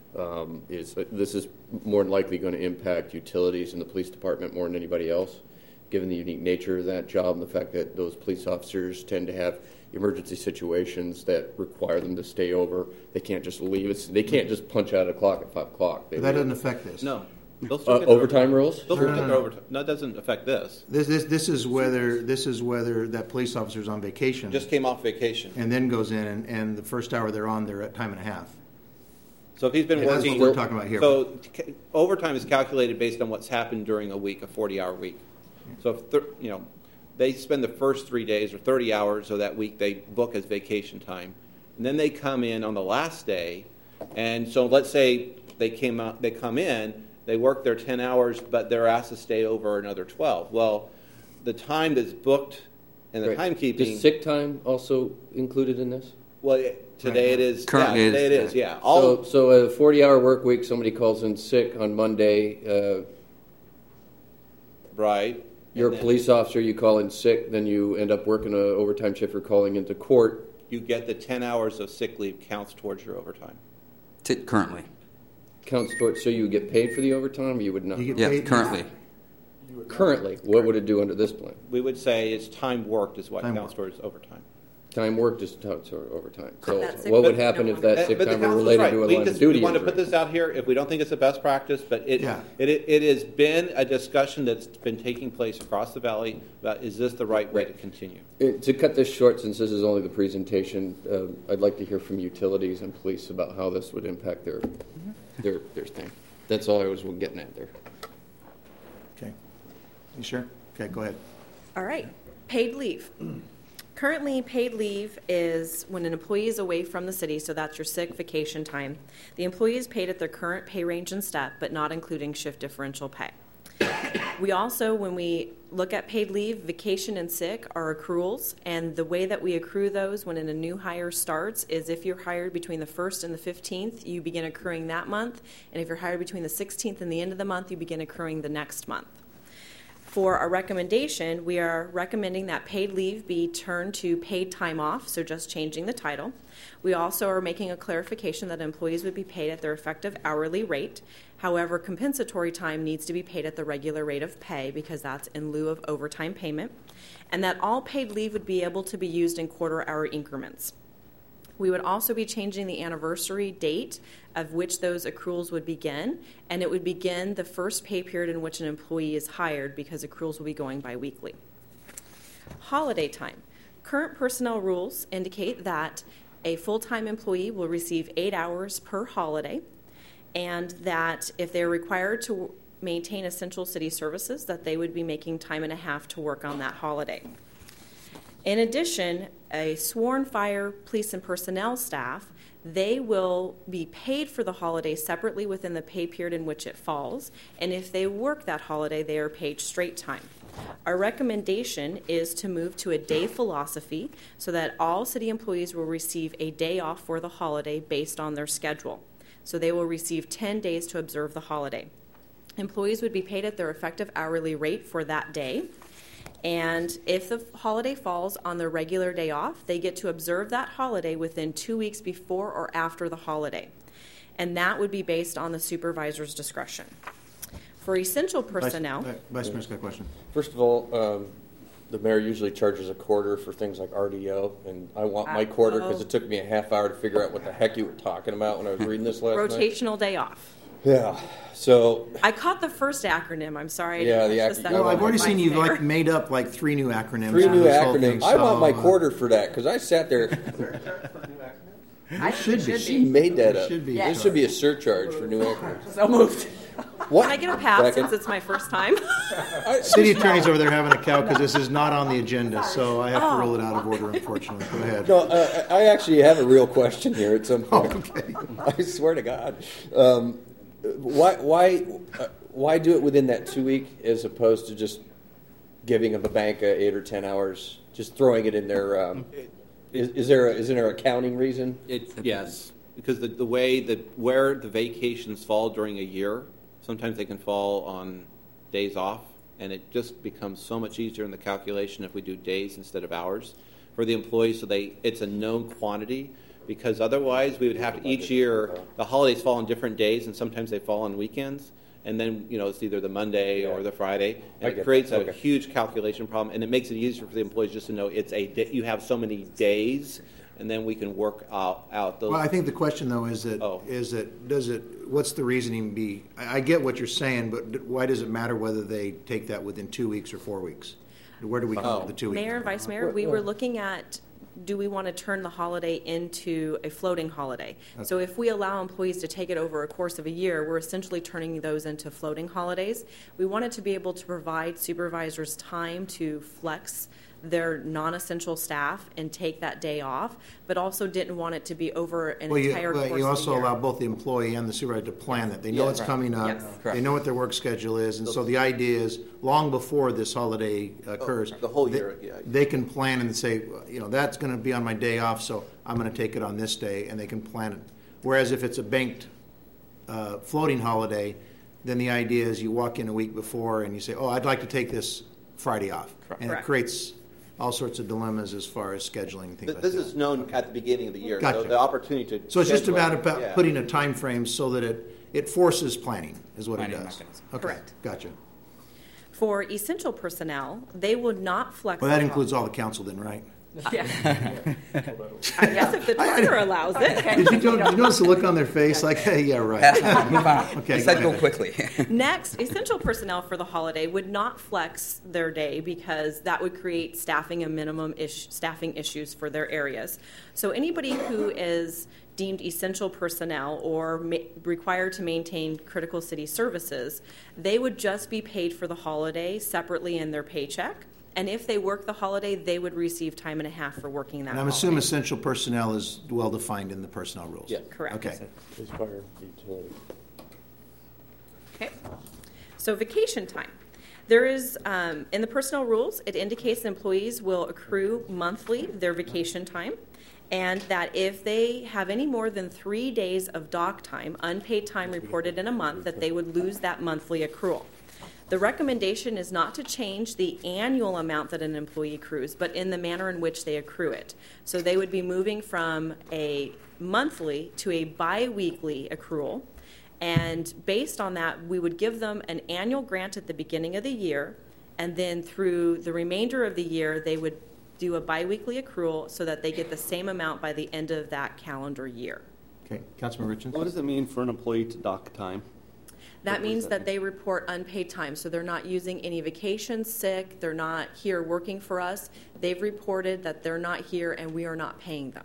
um, is that this is more than likely going to impact utilities in the police department more than anybody else, given the unique nature of that job and the fact that those police officers tend to have emergency situations that require them to stay over. They can't just leave. It's, they can't just punch out a clock at five o'clock. They But that leave. doesn't affect this. No. They'll still Uh, get their overtime rules? They'll still No, get no, their no. overtime. No, it doesn't affect this. This this this is whether this is whether that police officer's on vacation Just came off vacation. and then goes in and, and the first hour they're on, they're at time and a half. So if he's been Yeah, that's working, what we're talking about here. So c- overtime is calculated based on what's happened during a week, a forty-hour week. So if thir- you know, they spend the first three days or thirty hours of that week they book as vacation time, and then they come in on the last day, and so let's say they came out, they come in, they work their ten hours, but they're asked to stay over another twelve. Well, the time that's booked and the Right. timekeeping. Is sick time also included in this? Well, it, today Right. it is. Currently yeah, it today is, it is. yeah. Yeah. All So, so a forty-hour work week, somebody calls in sick on Monday. Uh, right. you're And a then police officer, you call in sick, then you end up working an overtime shift or calling into court. You get the ten hours of sick leave counts towards your overtime. T- currently. Counts towards, so you get paid for the overtime, or you would not? You get Yeah, paid- currently. Currently, what would it do under this plan? We would say it's time worked is what Time counts worked. towards overtime. Time worked is counts toward overtime. So That sick what would leave happen no if longer- that sick but the time were council's related right. to a we line just, of duty we want to injury? put this out here if we don't think it's a best practice, but it, Yeah. it, it, it has been a discussion that's been taking place across the valley about is this the right way to continue? Uh, To cut this short, since this is only the presentation, um, I'd like to hear from utilities and police about how this would impact their, their, their thing. That's all I was getting at there. Okay. You sure? Okay, go ahead. All right. Paid leave. Currently, paid leave is when an employee is away from the city, so that's your sick vacation time. The employee is paid at their current pay range and step, but not including shift differential pay. We also, when we look at paid leave, vacation and sick are accruals, and the way that we accrue those when a new hire starts is if you're hired between the first and the fifteenth, you begin accruing that month, and if you're hired between the sixteenth and the end of the month, you begin accruing the next month. For our recommendation, we are recommending that paid leave be turned to paid time off, so just changing the title. We also are making a clarification that employees would be paid at their effective hourly rate. However, compensatory time needs to be paid at the regular rate of pay because that's in lieu of overtime payment, and that all paid leave would be able to be used in quarter-hour increments. We would also be changing the anniversary date of which those accruals would begin, and it would begin the first pay period in which an employee is hired because accruals will be going biweekly. Holiday time. Current personnel rules indicate that a full-time employee will receive eight hours per holiday, and that if they're required to maintain essential city services, that they would be making time and a half to work on that holiday. In addition, a sworn fire, police, and personnel staff, they will be paid for the holiday separately within the pay period in which it falls, and if they work that holiday, they are paid straight time. Our recommendation is to move to a day philosophy so that all city employees will receive a day off for the holiday based on their schedule. So they will receive ten days to observe the holiday. Employees would be paid at their effective hourly rate for that day. And if the holiday falls on their regular day off, they get to observe that holiday within two weeks before or after the holiday. And that would be based on the supervisor's discretion. For essential personnel, Vice, Vice Mayor's got a question. First of all, um, the mayor usually charges a quarter for things like R D O, and I want my quarter because it took me a half hour to figure out what the heck you were talking about when I was reading this last night. Rotational day off. Yeah. So I caught the first acronym. I'm sorry. I Yeah, didn't the catch ac- the second Well, one. I've already My seen you've fair. like made up like three new acronyms. three for new this whole acronyms. thing, I want my so, uh, quarter for that because I sat there. I should be. She made that up. should be. There should be a surcharge for new acronyms. So moved. What? Can I get a pass Second. since it's my first time? City attorney's over there having a cow because this is not on the agenda, so I have to roll it out of order, unfortunately. Go ahead. No, uh, I actually have a real question here at some point. Okay. I swear to God. Um, why, why, uh, why do it within that two week as opposed to just giving them a bank uh, eight or ten hours, just throwing it in there? Um, is, is there a, is there an accounting reason? It, yes, because the, the way that where the vacations fall during a year, sometimes they can fall on days off, and it just becomes so much easier in the calculation if we do days instead of hours for the employees. So they it's a known quantity, because otherwise we would have to each year the holidays fall on different days, and sometimes they fall on weekends. And then, you know, it's either the Monday or the Friday, I and get it creates that. a Okay. huge calculation problem, and it makes it easier for the employees just to know it's a day, you have so many days, and then we can work out, out those. Well, I think the question though is that Oh. is that does it? What's the reasoning be? I, I get what you're saying, but d- why does it matter whether they take that within two weeks or four weeks? Where do we come up with the two weeks? Mayor and Vice Mayor, we were looking at, do we want to turn the holiday into a floating holiday? So if we allow employees to take it over a course of a year, we're essentially turning those into floating holidays. We wanted to be able to provide supervisors time to flex their non-essential staff and take that day off, but also didn't want it to be over an Well, you, entire well, course you of also the year. allow both the employee and the supervisor to plan it. They know Yeah, it's right. coming up. Yes. They know what their work schedule is, and so the idea is, long before this holiday occurs, the whole they- year, yeah. they can plan and say, well, you know, that's going to be on my day off, so I'm going to take it on this day, and they can plan it. Whereas if it's a banked uh, floating holiday, then the idea is you walk in a week before and you say, oh, I'd like to take this Friday off, and it Correct. creates all sorts of dilemmas as far as scheduling and things Th- like This that. is known at the beginning of the year, Gotcha. so the opportunity to. So it's just schedule about, it, about yeah. putting a time frame so that it, it forces planning, is what it Planning does. mechanism. Okay, Correct. Gotcha. For essential personnel, they would not flex. Well, that the includes all the council then, right? I guess if the charter allows it. Did you, do- did you notice the look on their face like, hey, yeah, right? Move on. Okay, He said go go ahead. quickly. Next, essential personnel for the holiday would not flex their day because that would create staffing and minimum ish, staffing issues for their areas. So anybody who is deemed essential personnel or ma- required to maintain critical city services, they would just be paid for the holiday separately in their paycheck. And if they work the holiday, they would receive time and a half for working that And I'm holiday. assuming essential personnel is well-defined in the personnel rules. Yeah. Correct. Okay. Police, fire, utility. Okay. So vacation time. There is, um, in the personnel rules, it indicates that employees will accrue monthly their vacation time, and that if they have any more than three days of dock time, unpaid time reported in a month, that they would lose that monthly accrual. The recommendation is not to change the annual amount that an employee accrues, but in the manner in which they accrue it. So they would be moving from a monthly to a biweekly accrual. And based on that, we would give them an annual grant at the beginning of the year, and then through the remainder of the year, they would do a biweekly accrual so that they get the same amount by the end of that calendar year. Okay, Councilman Richards? What does it mean for an employee to dock time? That What means does that that they report unpaid time, so they're not using any vacation, sick, they're not here working for us. They've reported that they're not here and we are not paying them.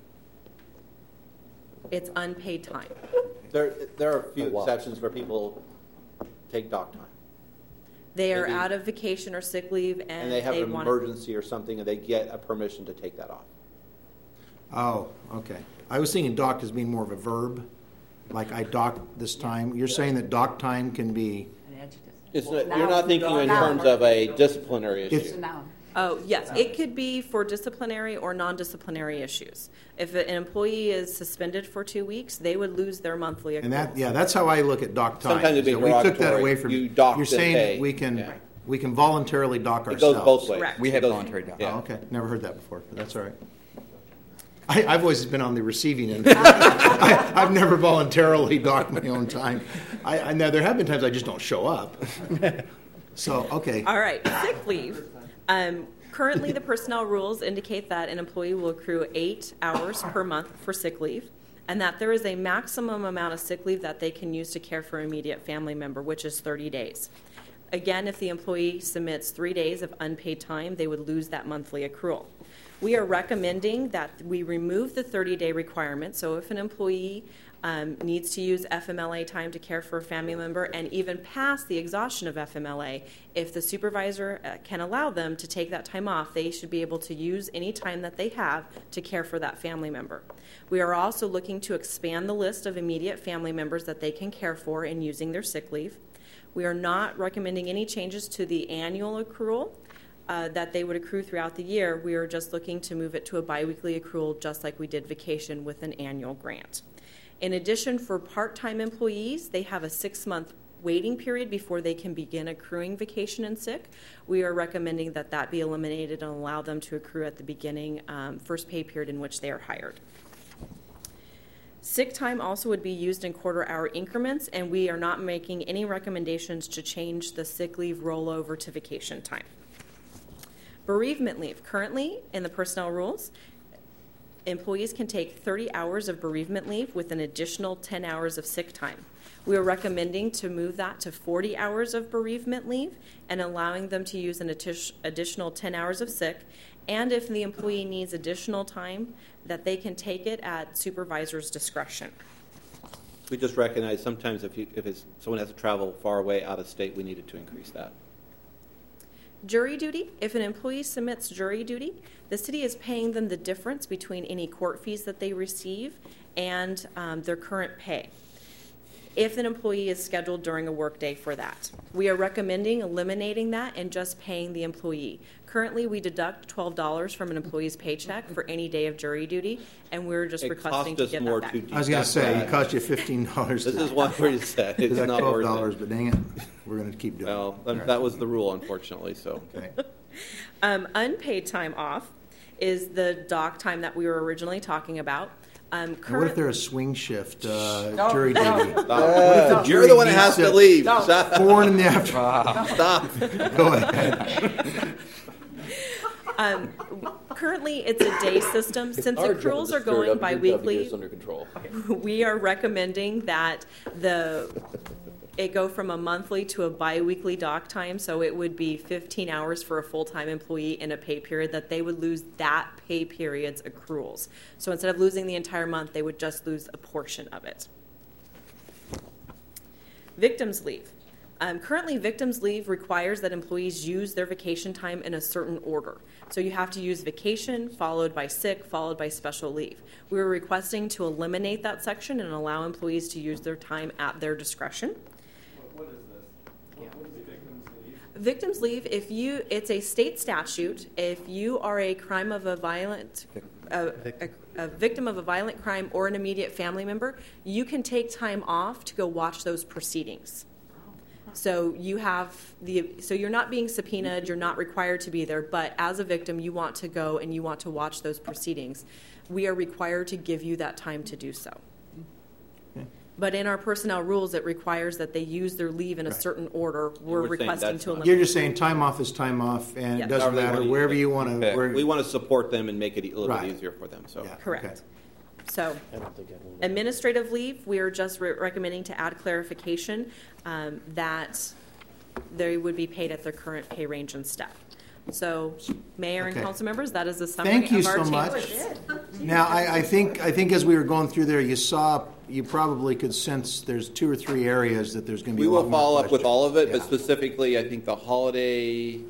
It's unpaid time. There, there are a few Oh, wow. exceptions where people take dock time, They are Maybe- out of vacation or sick leave and, and they have an want emergency or something, and they get a permission to take that off. Oh, okay. I was thinking docked as being more of a verb, like I docked this time. You're saying that dock time can be, An adjective. It's not, Noun. you're not thinking in Noun. terms of a disciplinary It's- It's a issue. noun. Oh, yes, it could be for disciplinary or non-disciplinary issues. If an employee is suspended for two weeks, they would lose their monthly accrual. and that, yeah, that's how I look at dock time. Sometimes it'd be So we took that derogatory. away from, You docked you're and saying that paid. we can, Yeah. we can voluntarily dock It ourselves. goes both ways. Correct. We It have goes- voluntary dock. yeah. Oh, okay, never heard that before, but that's all right. I, I've always been on the receiving end. I, I've never voluntarily docked my own time. I, I know there have been times I just don't show up. So, okay. All right, sick leave. Um, currently, the personnel rules indicate that an employee will accrue eight hours per month for sick leave, and that there is a maximum amount of sick leave that they can use to care for an immediate family member, which is thirty days. Again, if the employee submits three days of unpaid time, they would lose that monthly accrual. We are recommending that we remove the thirty-day requirement. So if an employee um, needs to use F M L A time to care for a family member and even past the exhaustion of F M L A, if the supervisor uh, can allow them to take that time off, they should be able to use any time that they have to care for that family member. We are also looking to expand the list of immediate family members that they can care for in using their sick leave. We are not recommending any changes to the annual accrual uh, that they would accrue throughout the year. We are just looking to move it to a biweekly accrual, just like we did vacation with an annual grant. In addition, for part-time employees, they have a six-month waiting period before they can begin accruing vacation and sick. We are recommending that that be eliminated and allow them to accrue at the beginning, um, first pay period in which they are hired. Sick time also would be used in quarter-hour increments, and we are not making any recommendations to change the sick leave rollover to vacation time. Bereavement leave. Currently, in the personnel rules, employees can take thirty hours of bereavement leave with an additional ten hours of sick time. We are recommending to move that to forty hours of bereavement leave and allowing them to use an additional ten hours of sick. And if the employee needs additional time, that they can take it at supervisor's discretion. We just recognize sometimes if, you, if it's, someone has to travel far away out of state, we needed to increase that. Jury duty. If an employee submits jury duty, the city is paying them the difference between any court fees that they receive and um, their current pay, if an employee is scheduled during a workday for that. We are recommending eliminating that and just paying the employee. Currently, we deduct twelve dollars from an employee's paycheck for any day of jury duty, and we're just it requesting to get that back. I was going to say, it cost you fifteen dollars. This is what we said. It's not twelve worth dollars, it. But dang it, we're going to keep doing well, it. Well, Right. that was the rule, unfortunately. So, okay. um, unpaid time off is the dock time that we were originally talking about. Um, And what if they're a swing shift uh, No, jury no. duty? Stop. Uh, You're the one that has to leave. No. Stop. Four in the afternoon. Stop. Go ahead. Um, currently, it's a day system. Since accruals are going bi-weekly, under control. we are recommending that the it go from a monthly to a bi-weekly dock time. So it would be fifteen hours for a full-time employee in a pay period, that they would lose that pay period's accruals. So instead of losing the entire month, they would just lose a portion of it. Victims leave. Um, currently, victims leave requires that employees use their vacation time in a certain order. So you have to use vacation, followed by sick, followed by special leave. We were requesting to eliminate that section and allow employees to use their time at their discretion. What is this? What is victims leave? Victims leave, if you, it's a state statute. If you are a crime of a violent, a, a, a victim of a violent crime or an immediate family member, you can take time off to go watch those proceedings. So you have the so you're not being subpoenaed, you're not required to be there, but as a victim you want to go and you want to watch those proceedings. We are required to give you that time to do so. Okay. But in our personnel rules it requires that they use their leave in a Right. certain order. We're, we're saying requesting that's to not- eliminate. You're just saying time off is time off, and Yes. it doesn't However they matter wanna wherever use it. you want Okay. to. We want to support them and make it a little Right. bit easier for them. So, Yeah. Correct. Okay. So, administrative leave, we are just re- recommending to add clarification um, that they would be paid at their current pay range and step. So, Mayor and Okay. council members, that is the summary Thank you of our so changes. much. Now, I, I think I think as we were going through there, you saw you probably could sense there's two or three areas that there's going to be. we a lot will more follow up with questions. all of it, but Yeah. specifically, I think the holiday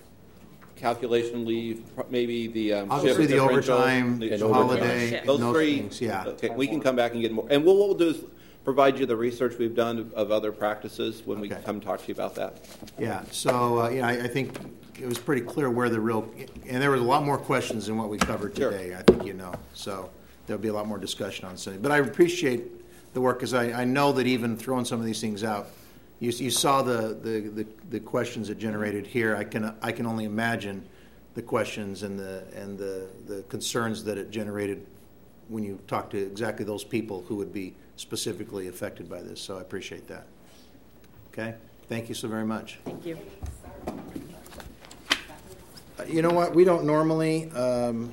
calculation leave, pro- maybe the um, Obviously, shift the differential, overtime, the the overtime. holiday, Shift. Those those three, things, yeah. Okay, we can come back and get more. And what we'll do is provide you the research we've done of, of other practices when we Okay. come talk to you about that. Yeah, so, uh, yeah, I, I think it was pretty clear where the real, and there was a lot more questions than what we covered Sure. today, I think you know. So there'll be a lot more discussion on Sunday. But I appreciate the work, because I, I know that even throwing some of these things out, you, you saw the, the, the, the questions it generated here. I can, I can only imagine the questions and the, and the, the concerns that it generated when you talk to exactly those people who would be specifically affected by this. So I appreciate that. Okay? Thank you so very much. Thank you. You know what? We don't normally um,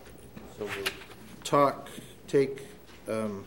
talk, take um,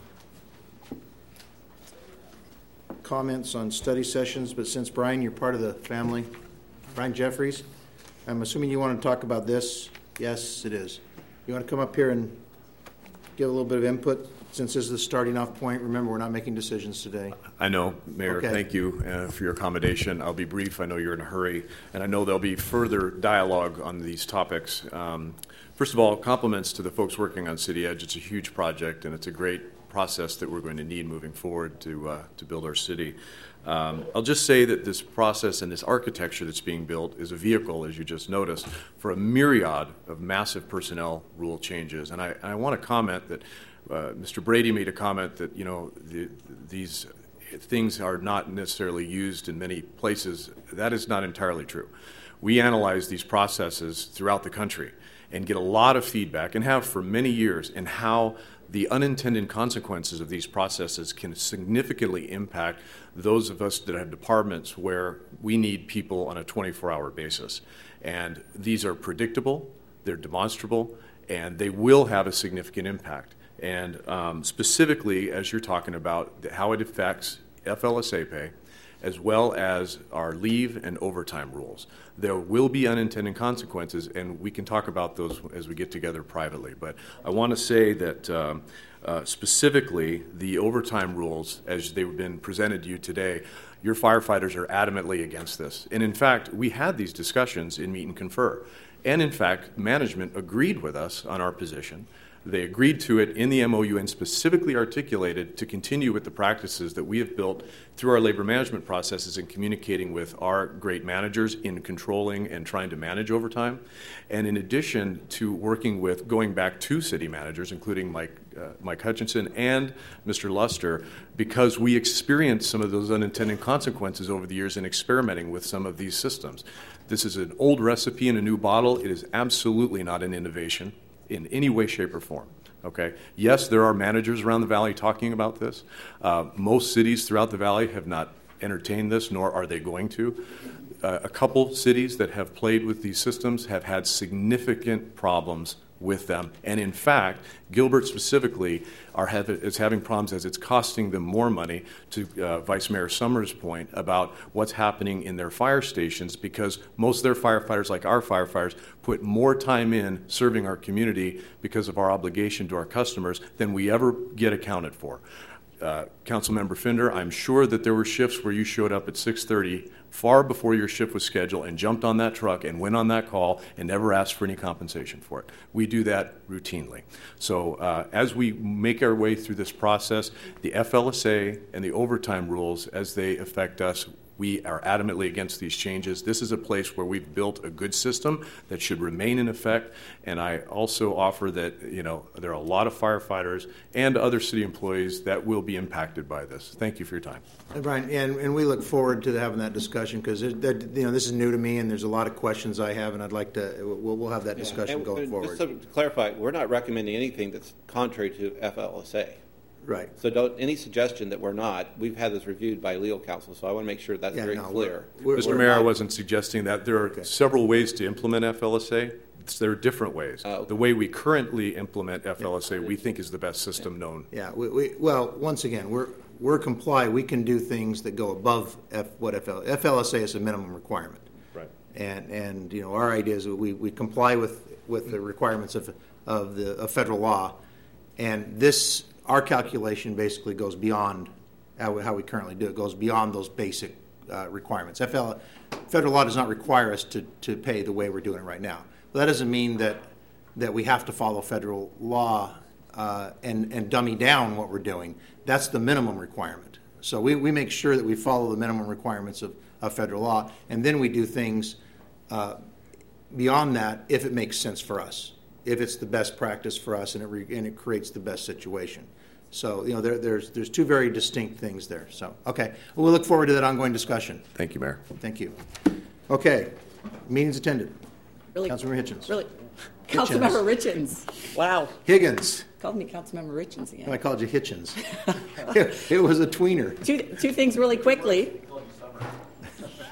comments on study sessions, but since, Brian, you're part of the family, Brian Jeffries, I'm assuming you want to talk about this. Yes, it is. You want to come up here and give a little bit of input? Since this is the starting off point, remember, we're not making decisions today. I know, Mayor. Okay. Thank you uh, for your accommodation. I'll be brief. I know you're in a hurry, and I know there'll be further dialogue on these topics. Um, first of all, compliments to the folks working on City Edge. It's a huge project, and it's a great process that we're going to need moving forward to uh, to build our city. Um, I'll just say that this process and this architecture that's being built is a vehicle, as you just noticed, for a myriad of massive personnel rule changes. And I, I want to comment that uh, Mister Brady made a comment that, you know, the, these things are not necessarily used in many places. That is not entirely true. We analyze these processes throughout the country and get a lot of feedback, and have for many years, in how the unintended consequences of these processes can significantly impact those of us that have departments where we need people on a twenty-four hour basis. And these are predictable, they're demonstrable, and they will have a significant impact. And um, specifically, as you're talking about how it affects F L S A pay, as well as our leave and overtime rules. There will be unintended consequences, and we can talk about those as we get together privately. But I want to say that um, uh, specifically the overtime rules, as they've been presented to you today, your firefighters are adamantly against this. And in fact, we had these discussions in Meet and Confer. And in fact, management agreed with us on our position. They agreed to it in the M O U and specifically articulated to continue with the practices that we have built through our labor management processes in communicating with our great managers in controlling and trying to manage overtime. And in addition to working with, going back to city managers, including Mike, uh, Mike Hutchinson and Mister Luster, because we experienced some of those unintended consequences over the years in experimenting with some of these systems. This is an old recipe in a new bottle. It is absolutely not an innovation in any way, shape, or form. Okay. Yes, there are managers around the valley talking about this. Uh, most cities throughout the valley have not entertained this, nor are they going to. Uh, a couple cities that have played with these systems have had significant problems with them. And in fact, Gilbert specifically are have, is having problems as it's costing them more money, to uh, Vice Mayor Summers' point about what's happening in their fire stations, because most of their firefighters, like our firefighters, put more time in serving our community because of our obligation to our customers than we ever get accounted for. Uh, Councilmember Finder, I'm sure that there were shifts where you showed up at six thirty far before your shift was scheduled and jumped on that truck and went on that call and never asked for any compensation for it. We do that routinely. So uh, as we make our way through this process, the F L S A and the overtime rules, as they affect us, we are adamantly against these changes. This is a place where we've built a good system that should remain in effect. And I also offer that, you know, there are a lot of firefighters and other city employees that will be impacted by this. Thank you for your time. Hey, Brian, and, and we look forward to having that discussion, because you know, this is new to me, and there's a lot of questions I have, and I'd like to, we'll, we'll have that discussion yeah, and, going and forward. Just to clarify, we're not recommending anything that's contrary to F L S A. Right. So don't, any suggestion that we're not, we've had this reviewed by legal counsel, so I want to make sure that's yeah, very no, clear. We're, we're, Mister we're Mayor, not, I wasn't suggesting that. There are okay. several ways to implement F L S A. There are different ways. Uh, okay. The way we currently implement F L S A, yeah. we think is the best system yeah. known. Yeah. We, we, well, once again, we're we're comply. We can do things that go above F, what F L, F L S A is a minimum requirement. Right. And and you know, our idea is that we, we comply with, with the requirements of of the of federal law, and this our calculation basically goes beyond how we, how we currently do it. Goes beyond those basic uh, requirements. F L, federal law does not require us to, to pay the way we're doing it right now. But that doesn't mean that that we have to follow federal law uh, and and dummy down what we're doing. That's the minimum requirement. So we, we make sure that we follow the minimum requirements of, of federal law, and then we do things uh, beyond that if it makes sense for us, if it's the best practice for us, and it re, and it creates the best situation. So, you know, there, there's there's two very distinct things there. So, okay. Well, we look forward to that ongoing discussion. Thank you, Mayor. Thank you. Okay. Meetings attended. Really? Councilmember Hitchens. Really? Councilmember Richens. Wow. Higgins. Called me Councilmember Richens again. No, I called you Hitchens. it, it was a tweener. Two, two things really quickly.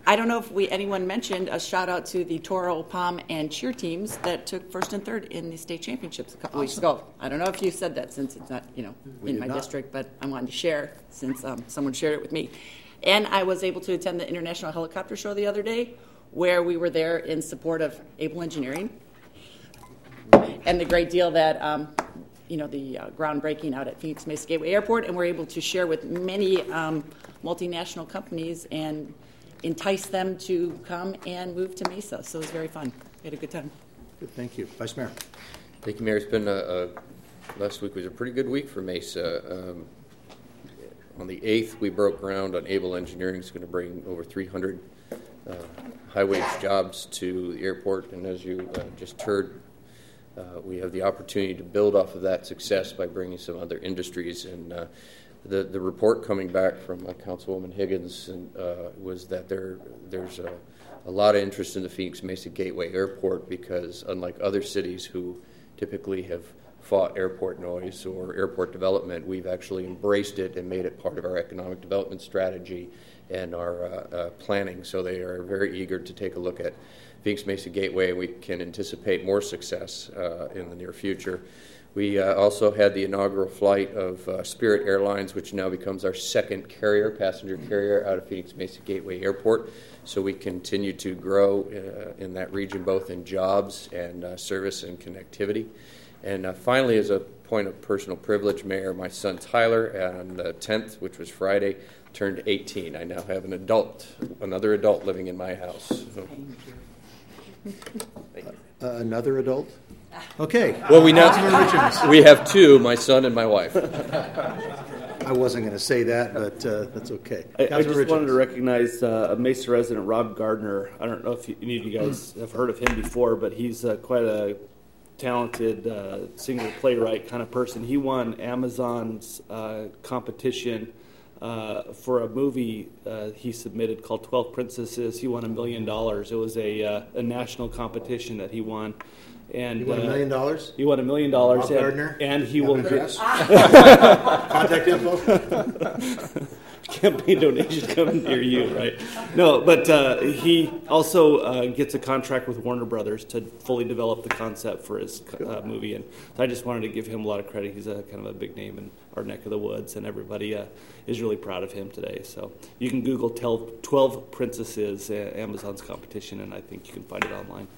I don't know if we anyone mentioned a shout out to the Toro, Palm, and cheer teams that took first and third in the state championships a couple Awesome. weeks ago. I don't know if you said that since it's not, you know, We in did my not. district, but I wanted to share since um, someone shared it with me. And I was able to attend the International Helicopter Show the other day, where we were there in support of Able Engineering and the great deal that um, you know the uh, groundbreaking out at Phoenix Mesa Gateway Airport, and we're able to share with many um, multinational companies and entice them to come and move to Mesa. So it was very fun. We had a good time. Good, thank you. Vice Mayor. Thank you, Mayor. It's been a, a last week was a pretty good week for Mesa. Um, on the eighth, we broke ground on Able Engineering. It's going to bring over three hundred uh, high-wage jobs to the airport, and as you uh, just heard, uh, we have the opportunity to build off of that success by bringing some other industries. And uh, the the report coming back from uh, Councilwoman Higgins and, uh, was that there there's a, a lot of interest in the Phoenix Mesa Gateway Airport because, unlike other cities who typically have fought airport noise or airport development, we've actually embraced it and made it part of our economic development strategy and our uh, uh, planning. So they are very eager to take a look at Phoenix Mesa Gateway. We can anticipate more success uh, in the near future. We uh, also had the inaugural flight of uh, Spirit Airlines, which now becomes our second carrier, passenger carrier, out of Phoenix Mesa Gateway Airport. So we continue to grow uh, in that region, both in jobs and uh, service and connectivity. And uh, finally, as a point of personal privilege, Mayor, my son Tyler, on the tenth, which was Friday, turned eighteen. I now have an adult, another adult living in my house. So. Uh, another adult? Okay. Well, we now we have two, my son and my wife. I wasn't going to say that, but uh, that's okay. I, I just Richards. wanted to recognize uh, a Mesa resident, Rob Gardner. I don't know if you, any of you guys have heard of him before, but he's uh, quite a talented uh, singer, playwright kind of person. He won Amazon's uh, competition uh, for a movie uh, he submitted called twelve Princesses. He won a million dollars. It was a, uh, a national competition that he won. And You won a uh, million dollars? He won a million dollars. Rob and- Gardner? And he Got will an get address? Contact info? campaign donations coming near you, right? No, but uh, he also uh, gets a contract with Warner Brothers to fully develop the concept for his uh, movie, and so I just wanted to give him a lot of credit. He's a kind of a big name in our neck of the woods, and everybody uh, is really proud of him today. So you can Google twelve Princesses, uh, Amazon's competition, and I think you can find it online.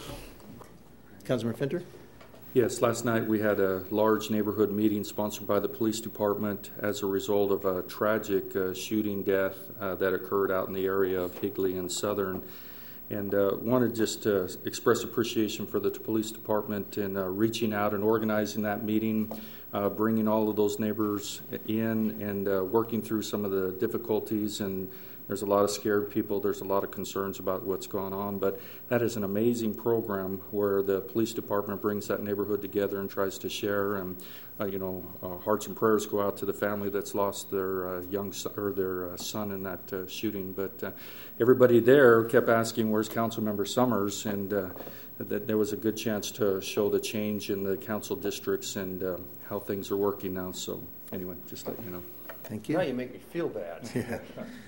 Councilman Finter? Yes, last night we had a large neighborhood meeting sponsored by the police department as a result of a tragic uh, shooting death uh, that occurred out in the area of Higley and Southern. And uh, wanted just to express appreciation for the police department in uh, reaching out and organizing that meeting, uh, bringing all of those neighbors in and uh, working through some of the difficulties. And there's a lot of scared people. There's a lot of concerns about what's going on. But that is an amazing program where the police department brings that neighborhood together and tries to share. And, uh, you know, uh, hearts and prayers go out to the family that's lost their uh, young son, or their uh, son in that uh, shooting. But uh, everybody there kept asking, where's Councilmember Summers? And uh, that there was a good chance to show the change in the council districts and uh, how things are working now. So anyway, just let you know. Thank you. Now you make me feel bad. Yeah.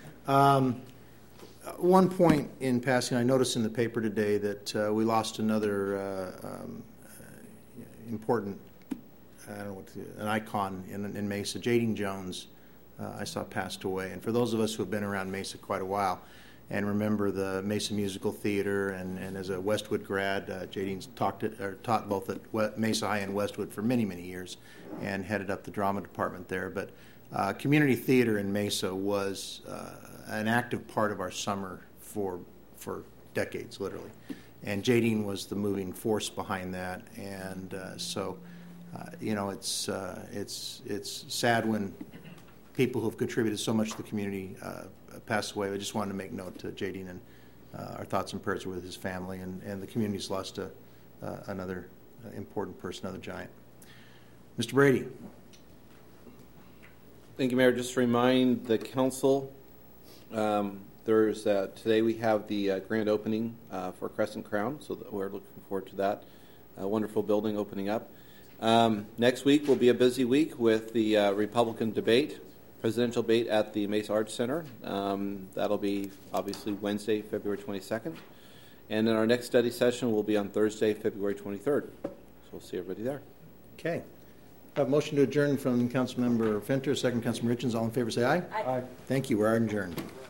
Um, one point in passing, I noticed in the paper today that uh, we lost another uh, um, uh, important, I don't know what to, an icon in, in Mesa. Jadine Jones, uh, I saw passed away. And for those of us who have been around Mesa quite a while and remember the Mesa Musical Theater, and, and as a Westwood grad, uh, Jadine's talked at, or taught both at Mesa High and Westwood for many, many years and headed up the drama department there. But uh, community theater in Mesa was uh, an active part of our summer for for decades, literally. And Jadine was the moving force behind that. And uh, so, uh, you know, it's uh, it's it's sad when people who have contributed so much to the community uh, pass away. I just wanted to make note to Jadine, and uh, our thoughts and prayers are with his family, and, and the community's lost a, uh, another uh, important person, another giant. Mister Brady. Thank you, Mayor. Just to remind the council, um, there's uh, today we have the uh, grand opening uh, for Crescent Crown, so that we're looking forward to that. A wonderful building opening up. Um, next week will be a busy week with the uh, Republican debate presidential debate at the Mesa Arts Center. Um, that'll be obviously Wednesday, February twenty-second. And then our next study session will be on Thursday, February twenty-third. So we'll see everybody there. Okay. I have a motion to adjourn from Councilmember Fenter, second Councilmember Hitchens. All in favor say aye. Aye. Thank you. We are adjourned.